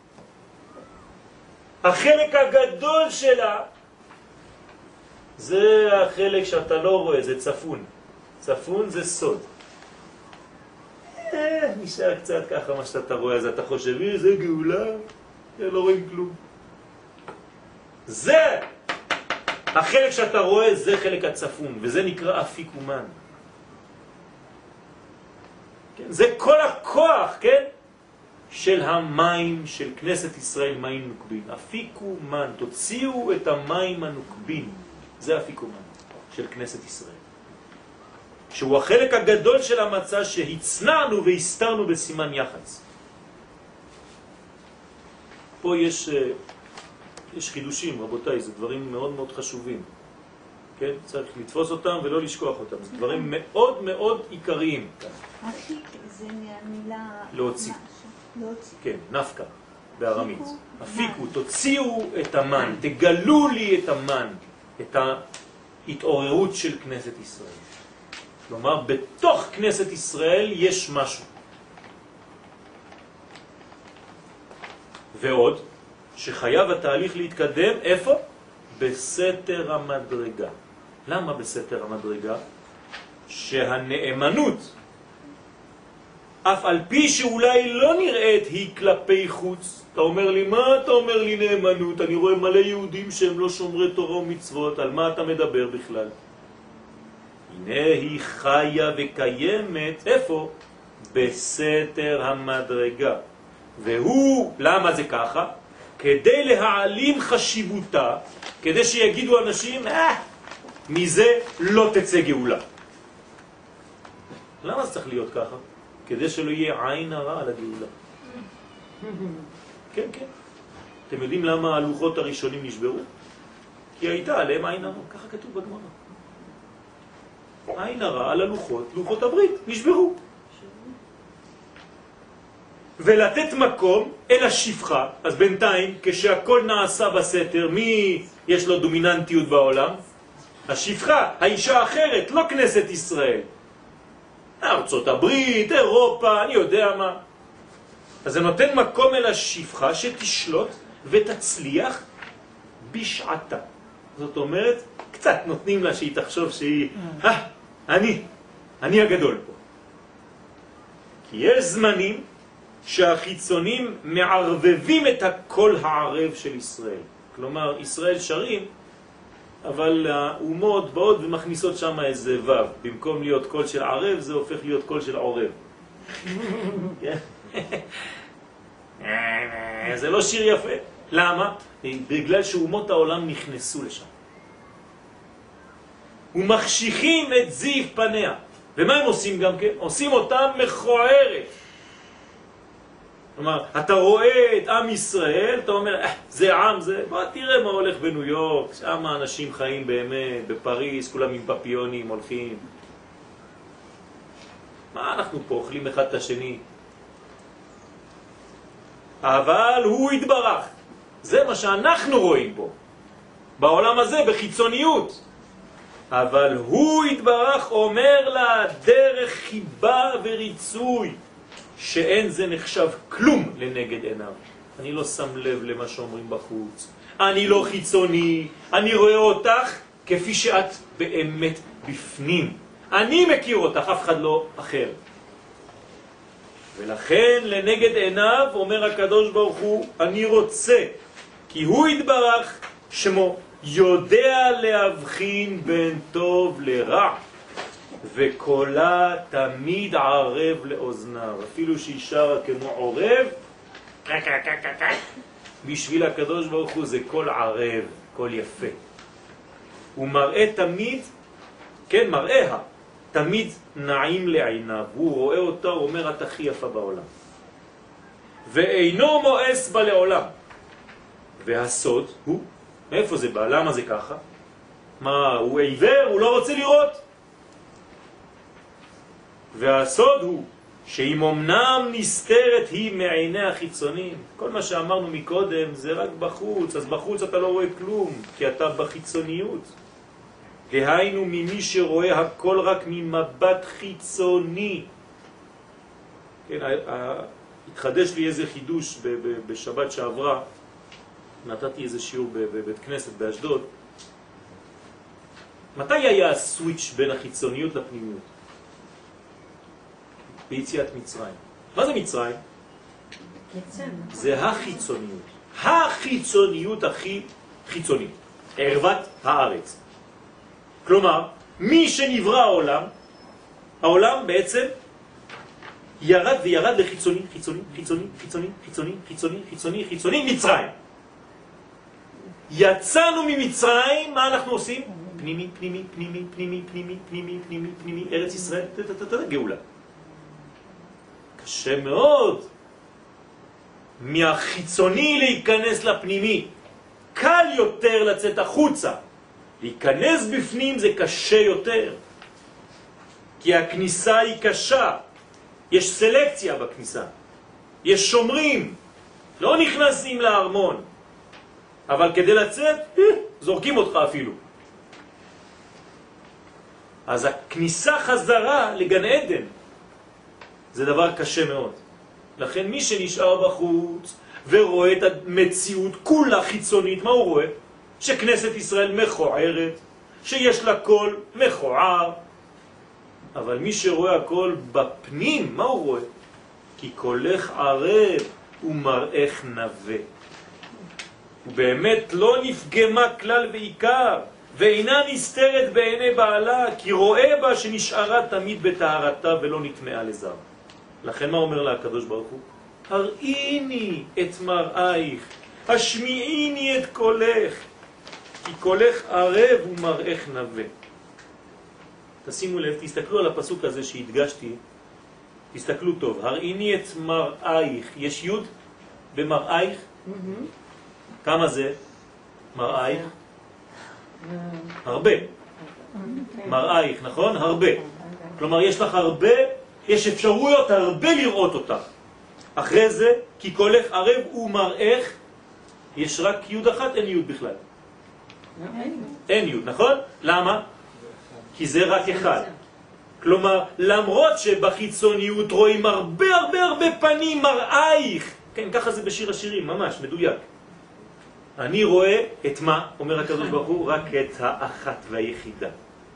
החלק הגדול שלה זה החלק שאתה לא רואה, זה צפון. צפון זה סוד. אה, נשאר קצת ככה מה שאתה רואה, אז אתה חושב, אה, זה גאולה, לא רואים כלום. זה, החלק שאתה רואה, זה חלק הצפון, וזה נקרא אפיקומן. כן? זה כל הכוח, כן? של המים של כנסת ישראל, מים נוקבין. אפיקומן, תוציאו את המים הנוקבין. זה אפיקומן של כנסת ישראל. שהוא החלק הגדול של המצה שהצנענו והסתרנו בסימן יחץ. פה יש, יש חידושים, רבותיי, זה דברים מאוד מאוד חשובים. כן? צריך לתפוס אותם ולא לשכוח אותם. זה דברים מאוד מאוד עיקריים. אפיק זה מהמילה... להוציא. להוציא. כן, נפקה, בארמית. אפיקו, תוציאו את המן, תגלו לי את המן, את ההתעוררות של כנסת ישראל. כלומר, בתוך כנסת ישראל יש משהו. ועוד, שחייב התהליך להתקדם, איפה? בסתר המדרגה. למה בסתר המדרגה? שהנאמנות, אף על פי שאולי לא נראית היא כלפי חוץ. אתה אומר לי, מה אתה אומר לי נאמנות? אני רואה מלא יהודים שהם לא שומרי תורה ומצוות, על מה אתה מדבר בכלל? הנה היא חיה וקיימת, איפה? בסתר המדרגה. והוא, למה זה ככה? כדי להעלים חשיבותה, כדי שיגידו אנשים, אה, מזה לא תצא גאולה. למה זה צריך להיות ככה? כדי שלא יהיה עין הרע על הגאולה. כן, כן. אתם יודעים למה הלוחות הראשונים נשברו? כי הייתה עליהם עין הרע, ככה כתוב בגמרא. עין הרע על הלוחות, לוחות הברית, נשברו. ולתת מקום אל השפחה, אז בינתיים כשהכל נעשה בסתר, מי יש לו דומיננטיות בעולם? השפחה, האישה האחרת, לא כנסת ישראל. ארצות הברית, אירופה, אני יודע מה. אז זה נותן מקום אל השפחה שתשלוט ותצליח בשעתה. זאת אומרת, קצת נותנים לה שהיא תחשוב שהיא, אה, אני, אני הגדול פה. כי יש זמנים שהחיצונים מערבבים את הקול הערב של ישראל. כלומר, ישראל שרים, אבל האומות באות ומכניסות שם איזה וו. במקום להיות קול של ערב, זה הופך להיות קול של עורב. זה לא שיר יפה. למה? בגלל שאומות העולם נכנסו לשם. ומחשיכים את זיו פניה. ומה הם עושים גם כן? עושים אותם מכוערת. כלומר, אתה רואה את עם ישראל, אתה אומר, אה, זה עם, זה... בוא תראה מה הולך בניו יורק, שם אנשים חיים באמת, בפריז, כולם עם פפיונים הולכים. מה אנחנו פה אוכלים אחד את השני? אבל הוא יתברך. זה מה שאנחנו רואים פה. בעולם הזה, בחיצוניות. אבל הוא יתברך אומר לה דרך חיבה וריצוי. שאין זה נחשב כלום לנגד עיניו. אני לא שם לב למה שאומרים בחוץ. אני לא חיצוני. אני רואה אותך כפי שאת באמת בפנים. אני מכיר אותך, אף אחד לא אחר. ולכן לנגד עיניו אומר הקדוש ברוך הוא, אני רוצה, כי הוא יתברך שמו יודע להבחין בין טוב לרע. וקולה תמיד ערב לאוזניו, אפילו שהיא שרה כמו עורב, בשביל הקדוש ברוך הוא זה קול ערב, קול יפה. הוא מראה תמיד, כן, מראיה, תמיד נעים לעיניו, הוא רואה אותה, הוא אומר, את הכי יפה בעולם. ואינו מואס בה לעולם. והסוד הוא, מאיפה זה בא? למה זה ככה? מה, הוא עיוור? הוא לא רוצה לראות? והסוד הוא שאם אמנם נסתרת היא מעיני החיצונים. כל מה שאמרנו מקודם זה רק בחוץ, אז בחוץ אתה לא רואה כלום, כי אתה בחיצוניות. דהיינו ממי שרואה הכל רק ממבט חיצוני. כן, התחדש לי איזה חידוש בשבת שעברה, נתתי איזה שיעור בבית כנסת באשדוד. מתי היה הסוויץ' בין החיצוניות לפנימיות? ביציאת מצרים. מה זה מצרים? זה החיצוניות. החיצוניות הכי חיצונית. ערוות הארץ. כלומר, מי שנברא העולם, העולם בעצם ירד וירד לחיצוני, חיצוני, חיצוני, חיצוני, חיצוני, חיצוני, חיצוני, חיצוני, מצרים. יצאנו ממצרים, מה אנחנו עושים? פנימי, פנימי, פנימי, פנימי, פנימי, פנימי, פנימי, פנימי, ארץ ישראל, גאולה. קשה מאוד מהחיצוני להיכנס לפנימי. קל יותר לצאת החוצה. להיכנס בפנים זה קשה יותר. כי הכניסה היא קשה. יש סלקציה בכניסה. יש שומרים. לא נכנסים לארמון. אבל כדי לצאת, זורקים אותך אפילו. אז הכניסה חזרה לגן עדן זה דבר קשה מאוד. לכן מי שנשאר בחוץ ורואה את המציאות כולה חיצונית, מה הוא רואה? שכנסת ישראל מכוערת, שיש לה קול מכוער. אבל מי שרואה הכל בפנים, מה הוא רואה? כי קולך ערב ומראך נווה. ובאמת לא נפגמה כלל ועיקר, ואינה נסתרת בעיני בעלה, כי רואה בה שנשארה תמיד בטהרתה ולא נטמעה לזר. לכן מה אומר לה הקדוש ברוך הוא? הראיני את מראייך, השמיעיני את קולך, כי קולך ערב ומראך נווה. תשימו לב, תסתכלו על הפסוק הזה שהדגשתי, תסתכלו טוב, הראיני את מראייך, יש יוד במראייך? כמה זה מראייך? הרבה. מראייך, נכון? הרבה. כלומר, יש לך הרבה, יש אפשרויות הרבה לראות אותך. אחרי זה, כי קולך ערב ומראך, יש רק יוד אחת, אין יוד בכלל. אין יוד, נכון? למה? כי זה רק אחד. כלומר, למרות שבחיצוניות רואים הרבה הרבה הרבה פנים מראייך, כן, ככה זה בשיר השירים, ממש, מדויק. אני רואה את מה, אומר הקדוש ברוך הוא, רק את האחת והיחידה.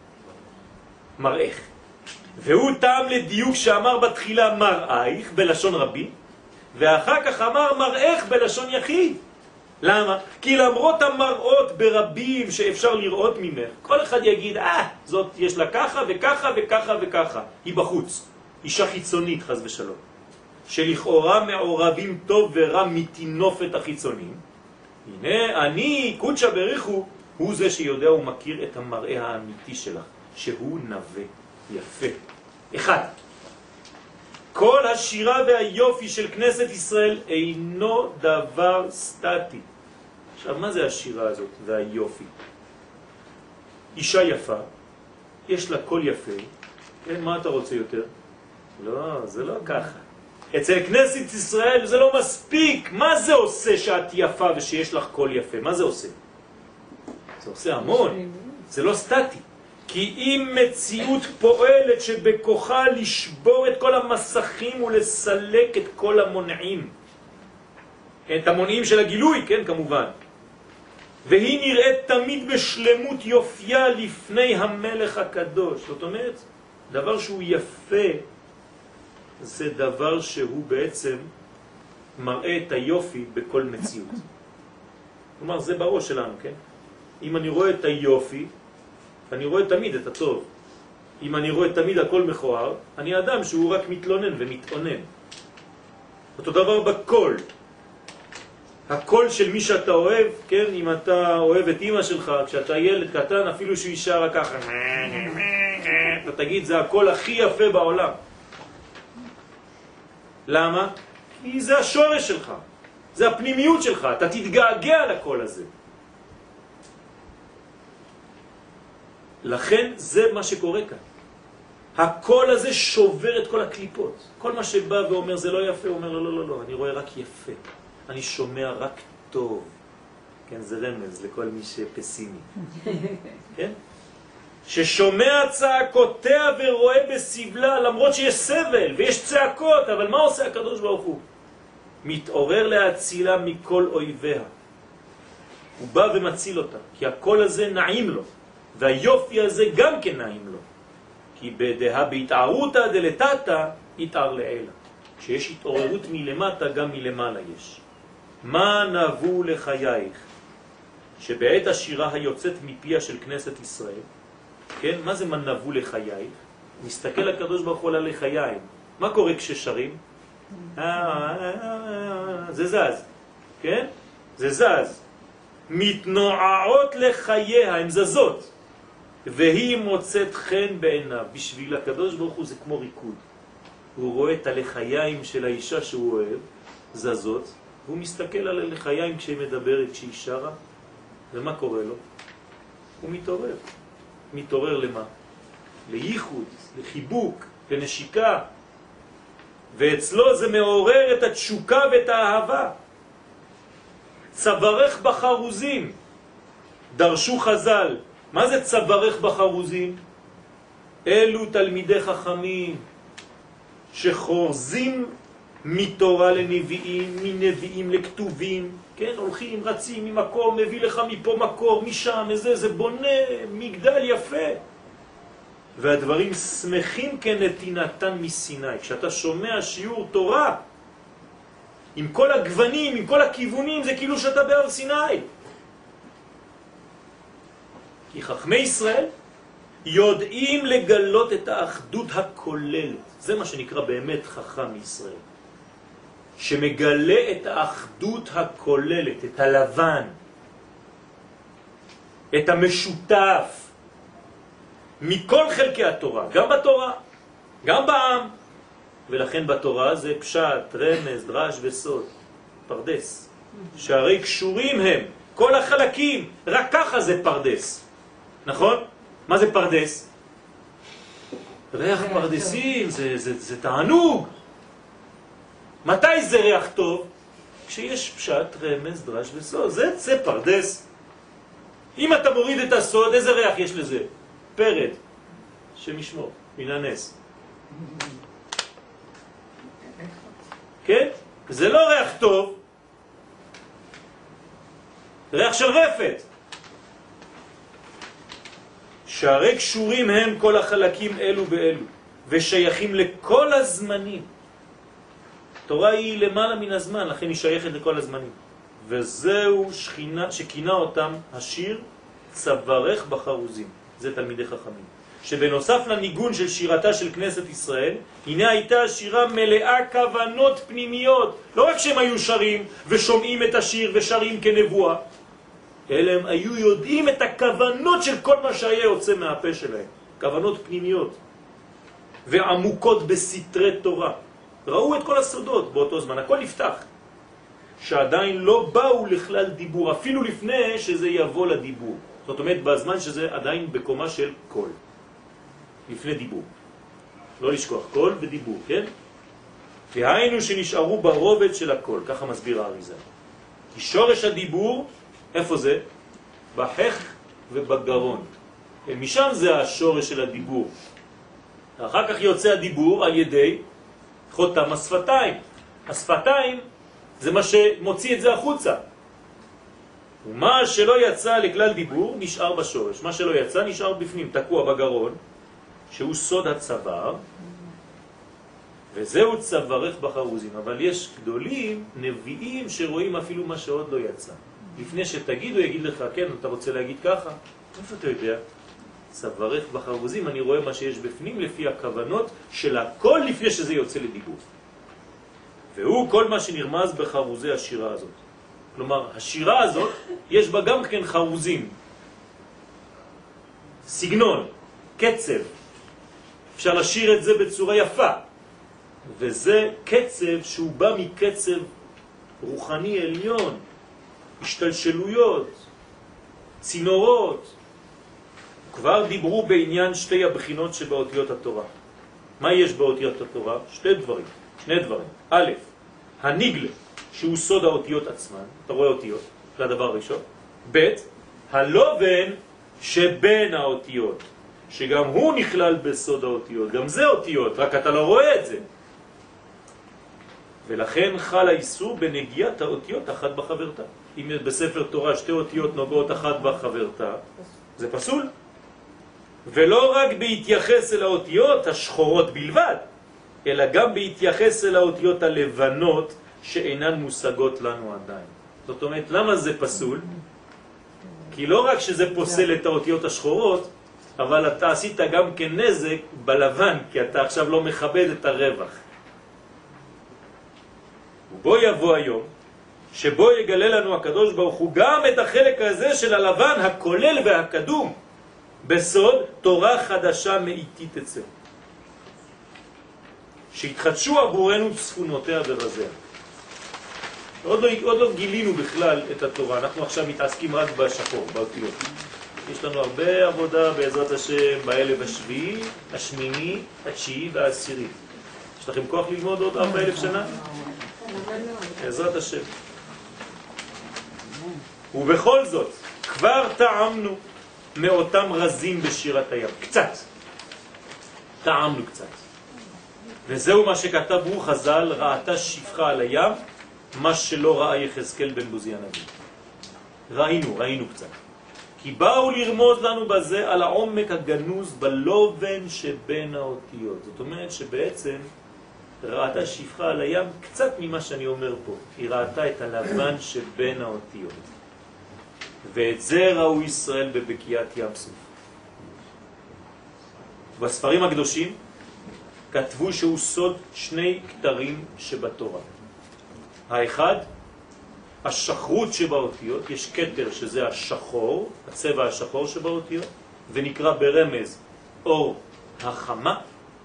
מראייך. והוא טעם לדיוק שאמר בתחילה מראייך בלשון רבי, ואחר כך אמר מראייך בלשון יחיד. למה? כי למרות המראות ברבים שאפשר לראות ממך, כל אחד יגיד, אה, זאת יש לה ככה וככה וככה וככה. היא בחוץ. אישה חיצונית, חס ושלום. שלכאורה מעורבים טוב ורע מתינופת החיצונים. הנה, אני, קודשא בריחו, הוא זה שיודע ומכיר את המראה האמיתי שלך, שהוא נווה, יפה. אחד, כל השירה והיופי של כנסת ישראל אינו דבר סטטי. עכשיו, מה זה השירה הזאת והיופי? אישה יפה, יש לה קול יפה, כן, מה אתה רוצה יותר? לא, זה לא ככה. אצל כנסת ישראל זה לא מספיק. מה זה עושה שאת יפה ושיש לך קול יפה? מה זה עושה? זה עושה המון. זה לא סטטי. כי אם מציאות פועלת שבכוחה לשבור את כל המסכים ולסלק את כל המונעים. את המונעים של הגילוי, כן, כמובן. והיא נראית תמיד בשלמות יופייה לפני המלך הקדוש. זאת אומרת, דבר שהוא יפה, זה דבר שהוא בעצם מראה את היופי בכל מציאות. כלומר, זה בראש שלנו, כן? אם אני רואה את היופי, אני רואה תמיד את הטוב. אם אני רואה תמיד הכל מכוער, אני אדם שהוא רק מתלונן ומתעונן. אותו דבר בקול. הקול של מי שאתה אוהב, כן? אם אתה אוהב את אמא שלך, כשאתה ילד קטן, אפילו שהוא יישאר רק ככה, אתה תגיד, זה הקול הכי יפה בעולם. למה? כי זה השורש שלך, זה הפנימיות שלך, אתה תתגעגע לקול הזה. לכן זה מה שקורה כאן. הקול הזה שובר את כל הקליפות. כל מה שבא ואומר זה לא יפה, הוא אומר לא, לא, לא, לא, אני רואה רק יפה. אני שומע רק טוב. כן, זה רמז לכל מי שפסימי. כן? ששומע צעקותיה ורואה בסבלה, למרות שיש סבל ויש צעקות, אבל מה עושה הקדוש ברוך הוא? מתעורר להצילה מכל אויביה. הוא בא ומציל אותה, כי הקול הזה נעים לו, והיופי הזה גם כן נעים לו. כי בדעה בהתערותא דלתתא יתער לעילה. כשיש התעוררות מלמטה, גם מלמעלה יש. מה נבוא לחייך? שבעת השירה היוצאת מפיה של כנסת ישראל, כן? מה זה מה נבוא לחייך? נסתכל הקדוש ברוך הוא על לחיים. מה קורה כששרים? זה זז, כן? זה זז. מתנועעות לחייה, הן זזות. והיא מוצאת חן בעיניו. בשביל הקדוש ברוך הוא זה כמו ריקוד. הוא רואה את הלחיים של האישה שהוא אוהב, זזות, והוא מסתכל על הלחיים כשהיא מדברת, כשהיא שרה, ומה קורה לו? הוא מתעורר. מתעורר למה? לייחוד, לחיבוק, לנשיקה. ואצלו זה מעורר את התשוקה ואת האהבה. צברך בחרוזים, דרשו חז"ל. מה זה צברך בחרוזים? אלו תלמידי חכמים שחורזים מתורה לנביאים, מנביאים לכתובים, כן, הולכים, רצים ממקום, מביא לך מפה מקור, משם, איזה, זה בונה מגדל יפה. והדברים שמחים כנתינתן מסיני. כשאתה שומע שיעור תורה, עם כל הגוונים, עם כל הכיוונים, זה כאילו שאתה בהר סיני. כי חכמי ישראל יודעים לגלות את האחדות הכוללת. זה מה שנקרא באמת חכם ישראל. שמגלה את האחדות הכוללת, את הלבן, את המשותף, מכל חלקי התורה, גם בתורה, גם בעם. ולכן בתורה זה פשט, רמז, דרש וסוד, פרדס. שהרי קשורים הם, כל החלקים, רק ככה זה פרדס. נכון? מה זה פרדס? ריח פרדסים, זה, זה, זה תענוג. מתי זה ריח טוב? כשיש פשט, רמז, דרש וסוד. זה, זה פרדס. אם אתה מוריד את הסוד, איזה ריח יש לזה? פרד, שמשמור, מן הנס. כן? זה לא ריח טוב, ריח של רפת. שהרי קשורים הם כל החלקים אלו באלו, ושייכים לכל הזמנים. תורה היא למעלה מן הזמן, לכן היא שייכת לכל הזמנים. וזהו שכינה, שכינה אותם השיר צברך בחרוזים. זה תלמידי חכמים. שבנוסף לניגון של שירתה של כנסת ישראל, הנה הייתה שירה מלאה כוונות פנימיות. לא רק שהם היו שרים ושומעים את השיר ושרים כנבואה, אלא הם היו יודעים את הכוונות של כל מה שהיה יוצא מהפה שלהם. כוונות פנימיות ועמוקות בסתרי תורה. ראו את כל הסודות באותו זמן, הכל נפתח. שעדיין לא באו לכלל דיבור, אפילו לפני שזה יבוא לדיבור. זאת אומרת, בזמן שזה עדיין בקומה של קול. לפני דיבור. לא לשכוח, קול ודיבור, כן? והיינו שנשארו ברובד של הקול, ככה מסביר האריזה. כי שורש הדיבור, איפה זה? בחך ובגרון. משם זה השורש של הדיבור. אחר כך יוצא הדיבור על ידי חותם השפתיים. השפתיים זה מה שמוציא את זה החוצה. ומה שלא יצא לכלל דיבור נשאר בשורש. מה שלא יצא נשאר בפנים, תקוע בגרון, שהוא סוד הצוואר, וזהו צווארך בחרוזים. אבל יש גדולים, נביאים, שרואים אפילו מה שעוד לא יצא. לפני שתגיד, הוא יגיד לך, כן, אתה רוצה להגיד ככה? איפה אתה יודע? צווארך בחרוזים, אני רואה מה שיש בפנים לפי הכוונות של הכל לפני שזה יוצא לדיבור. והוא כל מה שנרמז בחרוזי השירה הזאת. כלומר, השירה הזאת, יש בה גם כן חרוזים. סגנון, קצב. אפשר לשיר את זה בצורה יפה. וזה קצב שהוא בא מקצב רוחני עליון. השתלשלויות, צינורות. כבר דיברו בעניין שתי הבחינות שבאותיות התורה. מה יש באותיות התורה? שתי דברים, שני דברים. א', הניגלה, שהוא סוד האותיות עצמן, אתה רואה אותיות, זה הדבר הראשון. ב', הלובן שבין האותיות, שגם הוא נכלל בסוד האותיות, גם זה אותיות, רק אתה לא רואה את זה. ולכן חל האיסור בנגיעת האותיות אחת בחברתה. אם בספר תורה שתי אותיות נוגעות אחת בחברתה, זה פסול. ולא רק בהתייחס אל האותיות השחורות בלבד, אלא גם בהתייחס אל האותיות הלבנות שאינן מושגות לנו עדיין. זאת אומרת, למה זה פסול? כי לא רק שזה פוסל את האותיות השחורות, אבל אתה עשית גם כנזק בלבן, כי אתה עכשיו לא מכבד את הרווח. ובו יבוא היום, שבו יגלה לנו הקדוש ברוך הוא גם את החלק הזה של הלבן הכולל והקדום, בסוד תורה חדשה מאיטית אצל. שהתחדשו עבורנו צפונותיה ורזיה. עוד לא, עוד לא גילינו בכלל את התורה, אנחנו עכשיו מתעסקים רק בשחור, באותיות. יש לנו הרבה עבודה בעזרת השם באלף השביעי, השמיני, התשיעי והעשירי. יש לכם כוח ללמוד עוד ארבע אלף שנה? בעזרת השם. ובכל זאת, כבר טעמנו מאותם רזים בשירת הים. קצת. טעמנו קצת. וזהו מה שכתב הוא חז"ל, ראתה שפחה על הים, מה שלא ראה יחזקאל בן בוזי הנביא. ראינו, ראינו קצת. כי באו לרמוז לנו בזה על העומק הגנוז בלובן שבין האותיות. זאת אומרת שבעצם ראתה שפחה על הים קצת ממה שאני אומר פה. היא ראתה את הלבן שבין האותיות. ואת זה ראו ישראל בבקיעת ים סוף. בספרים הקדושים כתבו שהוא סוד שני כתרים שבתורה. האחד, השחרות שבאותיות, יש כתר שזה השחור, הצבע השחור שבאותיות, ונקרא ברמז אור החמה,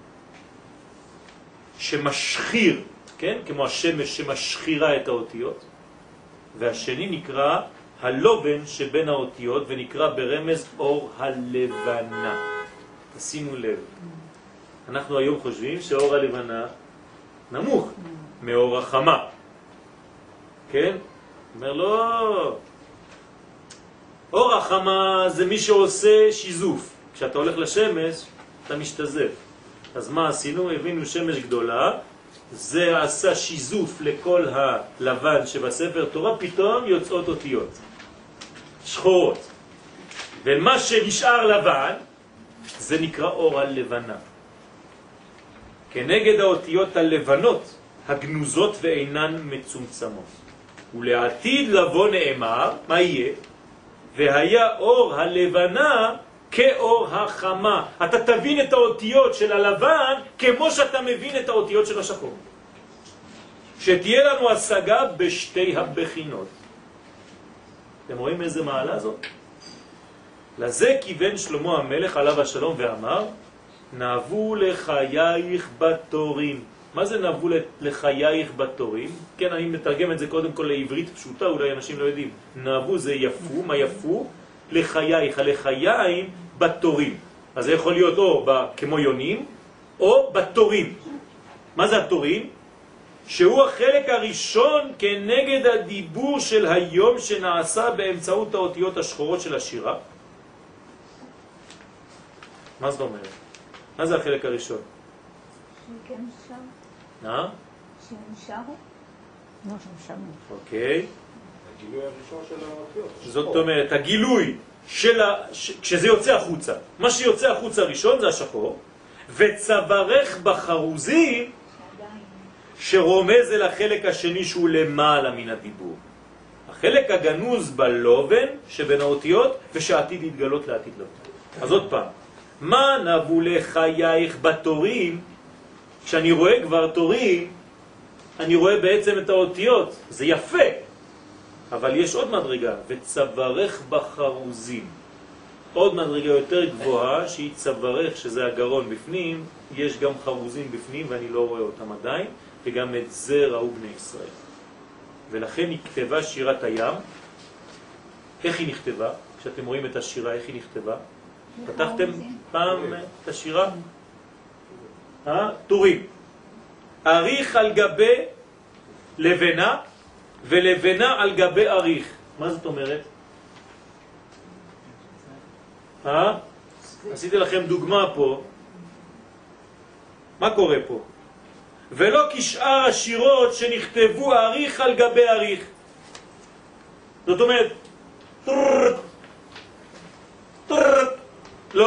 שמשחיר, כן? כמו השמש שמשחירה את האותיות, והשני נקרא הלובן שבין האותיות, ונקרא ברמז אור הלבנה. תשימו לב, אנחנו היום חושבים שאור הלבנה נמוך מאור החמה, כן? אומר לא, אור החמה זה מי שעושה שיזוף. כשאתה הולך לשמש אתה משתזף. אז מה עשינו? הבינו שמש גדולה, זה עשה שיזוף לכל הלבן שבספר תורה, פתאום יוצאות אותיות שחורות, ומה שנשאר לבן זה נקרא אור הלבנה, כנגד האותיות הלבנות הגנוזות ואינן מצומצמות. ולעתיד לבוא נאמר, מה יהיה? והיה אור הלבנה כאור החמה. אתה תבין את האותיות של הלבן כמו שאתה מבין את האותיות של השחור. שתהיה לנו השגה בשתי הבחינות. אתם רואים איזה מעלה זאת? לזה כיוון שלמה המלך עליו השלום ואמר, נאבו לחייך בתורים. מה זה נאבו לחייך בתורים? כן, אני מתרגם את זה קודם כל לעברית פשוטה, אולי אנשים לא יודעים. נאבו זה יפו, מה יפו? לחייך, לחיים בתורים. אז זה יכול להיות או כמו יונים, או בתורים. מה זה התורים? שהוא החלק הראשון כנגד הדיבור של היום שנעשה באמצעות האותיות השחורות של השירה. מה זאת אומרת? מה זה החלק הראשון? שהם שרו. אה? שהם שרו? לא, שהם שרו. אוקיי. הגילוי הראשון של האותיות. זאת אומרת, הגילוי של ה... ש... כשזה יוצא החוצה. מה שיוצא החוצה הראשון זה השחור, וצווארך בחרוזים שרומז אל החלק השני שהוא למעלה מן הדיבור. החלק הגנוז בלובן שבין האותיות ושעתיד יתגלות לעתיד לבוא. אז עוד פעם, מה נבו לחייך בתורים? כשאני רואה כבר תורים, אני רואה בעצם את האותיות, זה יפה, אבל יש עוד מדרגה, וצווארך בחרוזים. עוד מדרגה יותר גבוהה שהיא צווארך, שזה הגרון בפנים, יש גם חרוזים בפנים ואני לא רואה אותם עדיין, וגם את זה ראו בני ישראל. ולכן היא כתבה שירת הים. איך היא נכתבה? כשאתם רואים את השירה, איך היא נכתבה? פתחתם פעם את השירה? אה? טורים. אריך על גבי לבנה ולבנה על גבי אריך. מה זאת אומרת? אה? עשיתי לכם דוגמה פה. מה קורה פה? ולא כשאר השירות שנכתבו אריך על גבי אריך. זאת אומרת, טרט, טרט, לא.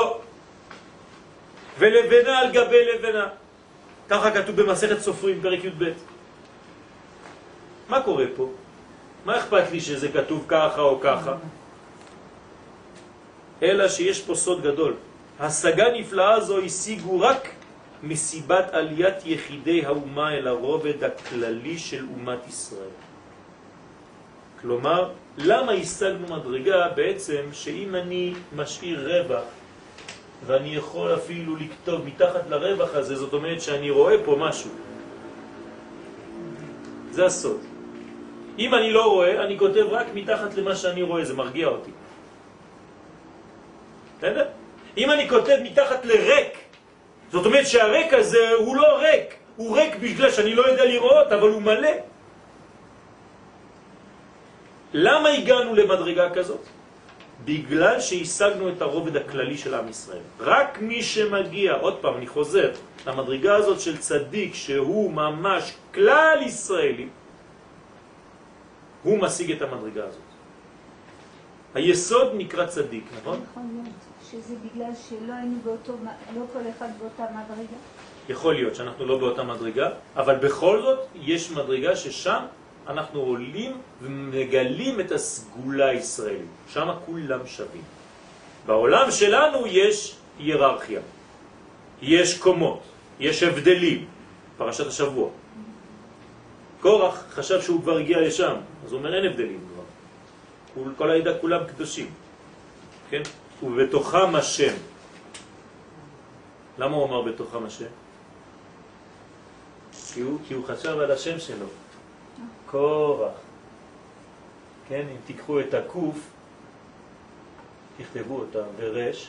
ולבנה על גבי לבנה. ככה כתוב במסכת סופרים, פרק י"ב. מה קורה פה? מה אכפת לי שזה כתוב ככה או ככה? אלא שיש פה סוד גדול. השגה נפלאה זו השיגו רק מסיבת עליית יחידי האומה אל הרובד הכללי של אומת ישראל. כלומר, למה השגנו מדרגה בעצם שאם אני משאיר רווח ואני יכול אפילו לכתוב מתחת לרווח הזה, זאת אומרת שאני רואה פה משהו. זה הסוד. אם אני לא רואה, אני כותב רק מתחת למה שאני רואה, זה מרגיע אותי. בסדר? אם אני כותב מתחת לריק, זאת אומרת שהריק הזה הוא לא ריק, הוא ריק בגלל שאני לא יודע לראות, אבל הוא מלא. למה הגענו למדרגה כזאת? בגלל שהשגנו את הרובד הכללי של עם ישראל. רק מי שמגיע, עוד פעם אני חוזר, למדרגה הזאת של צדיק שהוא ממש כלל ישראלי, הוא משיג את המדרגה הזאת. היסוד נקרא צדיק, נכון? יכול להיות שזה בגלל שלא היינו באותו, לא כל אחד באותה מדרגה. יכול להיות שאנחנו לא באותה מדרגה, אבל בכל זאת יש מדרגה ששם אנחנו עולים ומגלים את הסגולה הישראלית. שם כולם שווים. בעולם שלנו יש היררכיה, יש קומות, יש הבדלים. פרשת השבוע. קורח חשב שהוא כבר הגיע לשם, אז הוא אומר אין הבדלים כבר. כל העדה כולם קדושים. כן? ובתוכם השם. למה הוא אמר בתוכם השם? כי הוא, כי הוא חשב על השם שלו. קורח. כן, אם תיקחו את הקוף, תכתבו אותה ברש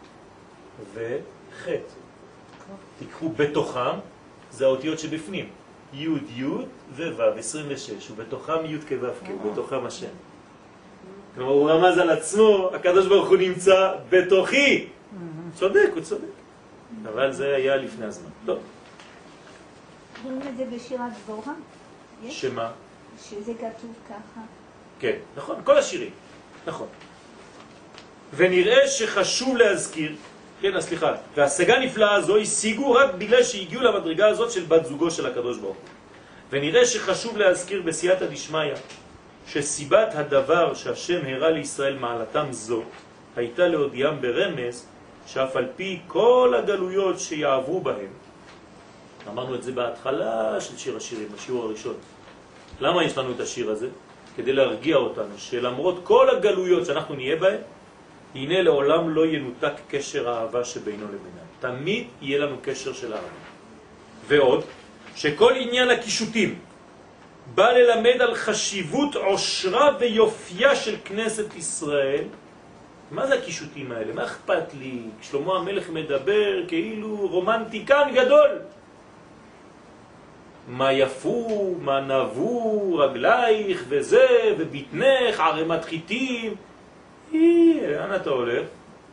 וחט. תיקחו בתוכם, זה האותיות שבפנים. י' י' וו' עשרים ושש, ובתוכם י' כו' כ', בתוכם השם. כלומר, הוא רמז על עצמו, הקדוש ברוך הוא נמצא בתוכי. צודק, הוא צודק. אבל זה היה לפני הזמן. טוב. רואים את זה בשירת דבורה? שמה? שזה כתוב ככה. כן, נכון, כל השירים. נכון. ונראה שחשוב להזכיר, כן, סליחה, וההשגה נפלאה הזו השיגו רק בגלל שהגיעו למדרגה הזאת של בת זוגו של הקדוש ברוך הוא. ונראה שחשוב להזכיר בסייעתא דשמיא שסיבת הדבר שהשם הראה לישראל מעלתם זו הייתה להודיעם ברמז שאף על פי כל הגלויות שיעברו בהם, אמרנו את זה בהתחלה של שיר השירים, בשיעור הראשון. למה יש לנו את השיר הזה? כדי להרגיע אותנו שלמרות כל הגלויות שאנחנו נהיה בהן, הנה לעולם לא ינותק קשר האהבה שבינו לבינם. תמיד יהיה לנו קשר של אהבה. ועוד, שכל עניין הקישוטים בא ללמד על חשיבות עושרה ויופייה של כנסת ישראל. מה זה הקישוטים האלה? מה אכפת לי? שלמה המלך מדבר כאילו רומנטיקן גדול. מה יפו, מה נבו, רגלייך וזה, וביטנך, ערמת חיטים. לאן אתה הולך?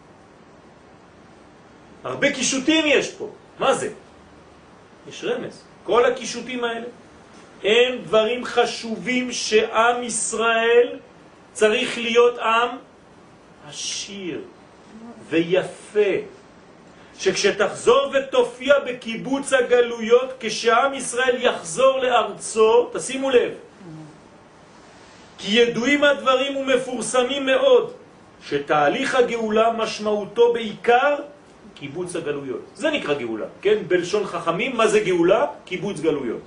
הרבה קישוטים יש פה. מה זה? יש רמז. כל הקישוטים האלה הם דברים חשובים שעם ישראל צריך להיות עם עשיר ויפה. שכשתחזור ותופיע בקיבוץ הגלויות, כשעם ישראל יחזור לארצו, תשימו לב, כי ידועים הדברים ומפורסמים מאוד, שתהליך הגאולה משמעותו בעיקר קיבוץ הגלויות. זה נקרא גאולה, כן? בלשון חכמים, מה זה גאולה? קיבוץ גלויות.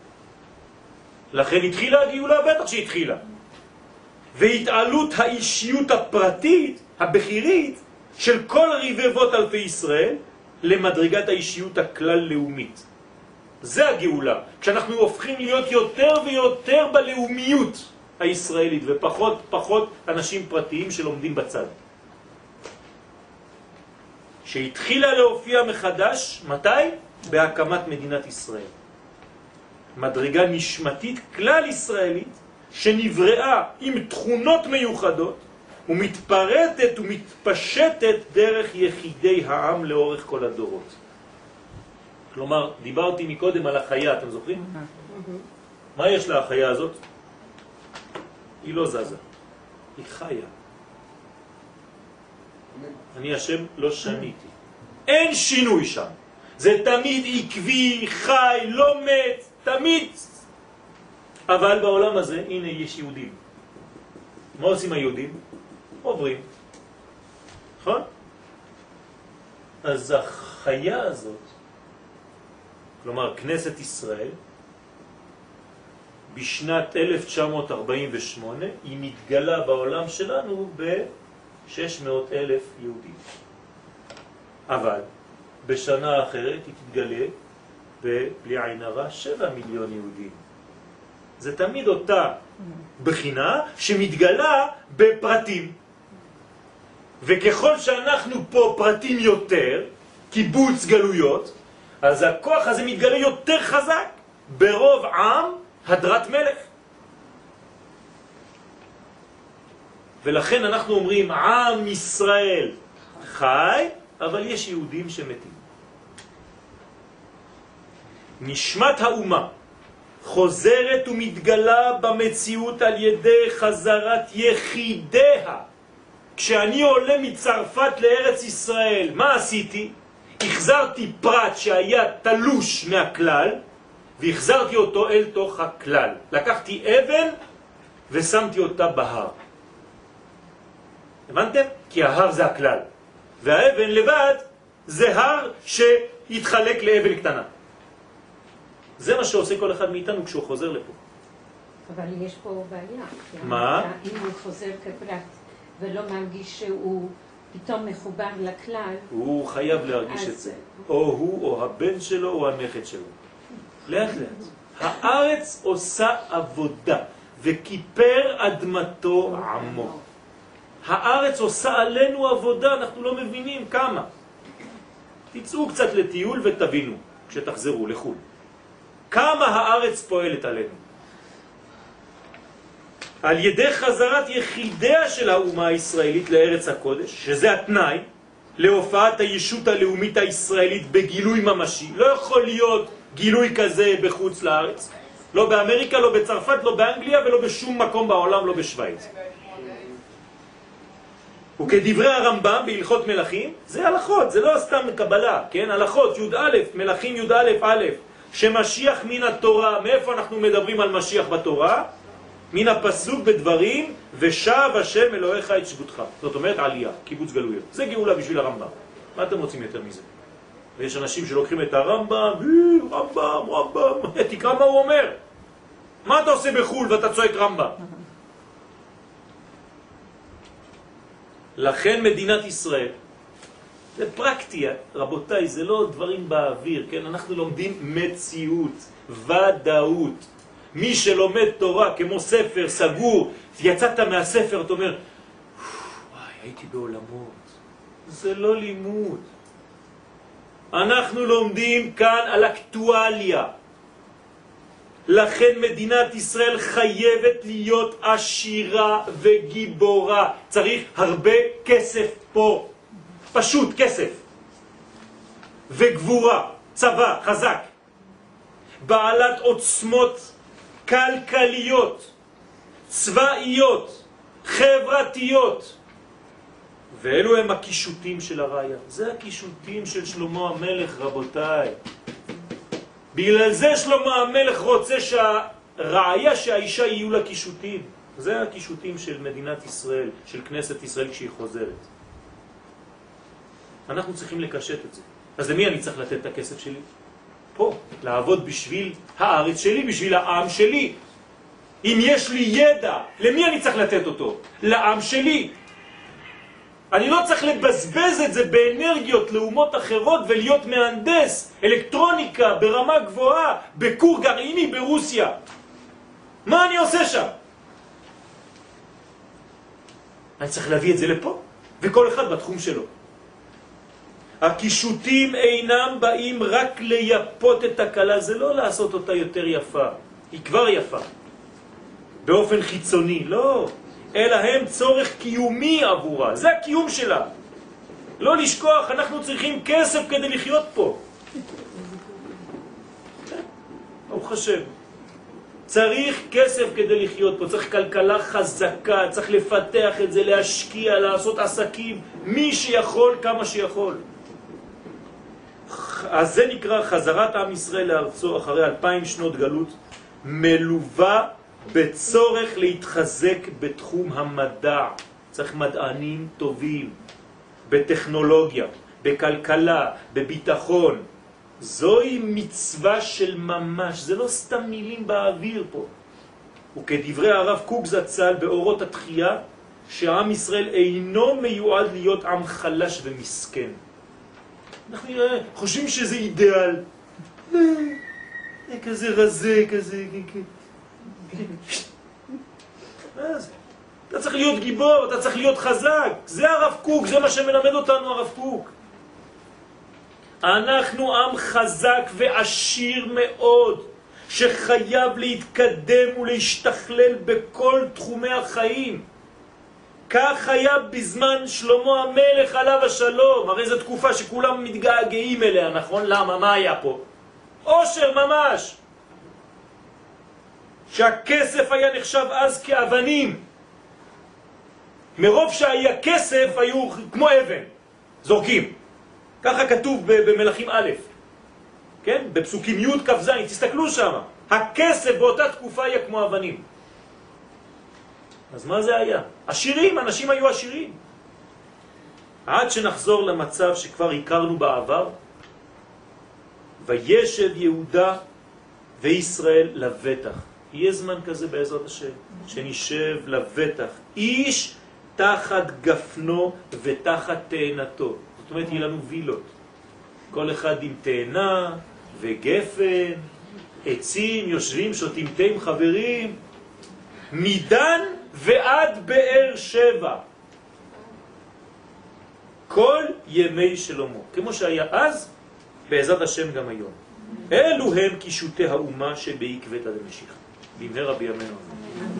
לכן התחילה הגאולה, בטח שהתחילה. והתעלות האישיות הפרטית, הבחירית, של כל רבבות אלפי ישראל, למדרגת האישיות הכלל-לאומית. זה הגאולה. כשאנחנו הופכים להיות יותר ויותר בלאומיות הישראלית, ופחות פחות אנשים פרטיים שלומדים בצד. שהתחילה להופיע מחדש, מתי? בהקמת מדינת ישראל. מדרגה נשמתית כלל ישראלית שנבראה עם תכונות מיוחדות ומתפרטת ומתפשטת דרך יחידי העם לאורך כל הדורות. כלומר, דיברתי מקודם על החיה, אתם זוכרים? מה יש לה החיה הזאת? היא לא זזה, היא חיה. אני השם לא שניתי. אין שינוי שם. זה תמיד עקבי, חי, לא מת, תמיד. אבל בעולם הזה, הנה יש יהודים. מה עושים היהודים? עוברים. נכון? אז החיה הזאת, כלומר כנסת ישראל, בשנת אלף תשע מאות ארבעים ושמונה היא מתגלה בעולם שלנו ב-שש מאות אלף יהודים. אבל בשנה אחרת היא תתגלה בלי עין הרע שבע מיליון יהודים. זה תמיד אותה בחינה שמתגלה בפרטים. וככל שאנחנו פה פרטים יותר, קיבוץ גלויות, אז הכוח הזה מתגלה יותר חזק ברוב עם הדרת מלך. ולכן אנחנו אומרים עם ישראל חי, אבל יש יהודים שמתים. נשמת האומה חוזרת ומתגלה במציאות על ידי חזרת יחידיה. כשאני עולה מצרפת לארץ ישראל, מה עשיתי? החזרתי פרט שהיה תלוש מהכלל, והחזרתי אותו אל תוך הכלל. לקחתי אבן ושמתי אותה בהר. הבנתם? כי ההר זה הכלל. והאבן לבד זה הר שהתחלק לאבן קטנה. זה מה שעושה כל אחד מאיתנו כשהוא חוזר לפה. אבל יש פה בעיה. מה? אם הוא חוזר כפרט ולא מרגיש שהוא פתאום מחובר לכלל, הוא חייב להרגיש את זה. או הוא או הבן שלו או הנכד שלו. לאט לאט. הארץ עושה עבודה וכיפר אדמתו עמו. הארץ עושה עלינו עבודה, אנחנו לא מבינים כמה. תצאו קצת לטיול ותבינו כשתחזרו לחו"ל. כמה הארץ פועלת עלינו. על ידי חזרת יחידיה של האומה הישראלית לארץ הקודש, שזה התנאי להופעת הישות הלאומית הישראלית בגילוי ממשי. לא יכול להיות גילוי כזה בחוץ לארץ. לא באמריקה, לא בצרפת, לא באנגליה ולא בשום מקום בעולם, לא בשוויץ. וכדברי הרמב"ם בהלכות מלכים, זה הלכות, זה לא סתם קבלה, כן? הלכות י' א', מלכים י' א' א', שמשיח מן התורה. מאיפה אנחנו מדברים על משיח בתורה? מן הפסוק בדברים, ושב השם אלוהיך את שבותך. זאת אומרת עלייה, קיבוץ גלויות. זה גאולה בשביל הרמב"ם. מה אתם רוצים יותר מזה? ויש אנשים שלוקחים את הרמב"ם, רמב"ם, רמב"ם, תקרא מה הוא אומר. מה אתה עושה בחול ואתה צועק רמב"ם? לכן מדינת ישראל, זה פרקטי, רבותיי, זה לא דברים באוויר, כן? אנחנו לומדים מציאות, ודאות. מי שלומד תורה כמו ספר סגור, יצאת מהספר, אתה אומר, וואי, הייתי בעולמות. זה לא לימוד. אנחנו לומדים כאן על אקטואליה. לכן מדינת ישראל חייבת להיות עשירה וגיבורה. צריך הרבה כסף פה. פשוט כסף. וגבורה, צבא, חזק. בעלת עוצמות כלכליות, צבאיות, חברתיות. ואלו הם הקישוטים של הראיה. זה הקישוטים של שלמה המלך, רבותיי. בגלל זה שלמה המלך רוצה שהראיה שהאישה יהיו לה קישוטים. זה הקישוטים של מדינת ישראל, של כנסת ישראל כשהיא חוזרת. אנחנו צריכים לקשט את זה. אז למי אני צריך לתת את הכסף שלי? פה, לעבוד בשביל הארץ שלי, בשביל העם שלי. אם יש לי ידע, למי אני צריך לתת אותו? לעם שלי. אני לא צריך לבזבז את זה באנרגיות לאומות אחרות ולהיות מהנדס אלקטרוניקה ברמה גבוהה בקור גרעיני ברוסיה. מה אני עושה שם? אני צריך להביא את זה לפה, וכל אחד בתחום שלו. הקישוטים אינם באים רק לייפות את הכלה, זה לא לעשות אותה יותר יפה, היא כבר יפה באופן חיצוני, לא, אלא הם צורך קיומי עבורה, זה הקיום שלה. לא לשכוח, אנחנו צריכים כסף כדי לחיות פה. ברוך השם. צריך כסף כדי לחיות פה, צריך כלכלה חזקה, צריך לפתח את זה, להשקיע, לעשות עסקים, מי שיכול, כמה שיכול. אז זה נקרא חזרת עם ישראל לארצו אחרי אלפיים שנות גלות, מלווה בצורך להתחזק בתחום המדע. צריך מדענים טובים, בטכנולוגיה, בכלכלה, בביטחון. זוהי מצווה של ממש, זה לא סתם מילים באוויר פה. וכדברי הרב קוק זצ"ל באורות התחייה, שעם ישראל אינו מיועד להיות עם חלש ומסכן. אנחנו חושבים שזה אידיאל. כזה רזה, כזה... אתה צריך להיות גיבור, אתה צריך להיות חזק. זה הרב קוק, זה מה שמלמד אותנו הרב קוק. אנחנו עם חזק ועשיר מאוד, שחייב להתקדם ולהשתכלל בכל תחומי החיים. כך היה בזמן שלמה המלך עליו השלום. הרי זו תקופה שכולם מתגעגעים אליה, נכון? למה? מה היה פה? עושר ממש. שהכסף היה נחשב אז כאבנים. מרוב שהיה כסף היו כמו אבן, זורקים. ככה כתוב במלכים א', כן? בפסוקים י' כ' ז', תסתכלו שם. הכסף באותה תקופה היה כמו אבנים. אז מה זה היה? עשירים, אנשים היו עשירים. עד שנחזור למצב שכבר הכרנו בעבר, וישב יהודה וישראל לבטח. יהיה זמן כזה בעזרת השם, שנשב לבטח. איש תחת גפנו ותחת תאנתו. זאת אומרת, יהיה לנו וילות. כל אחד עם תאנה וגפן, עצים, יושבים, שותים תה חברים, מדן ועד באר שבע. כל ימי שלמה. כמו שהיה אז, בעזרת השם גם היום. אלו הם קישוטי האומה שבעקבתא דמשיחא. במהרה בימינו.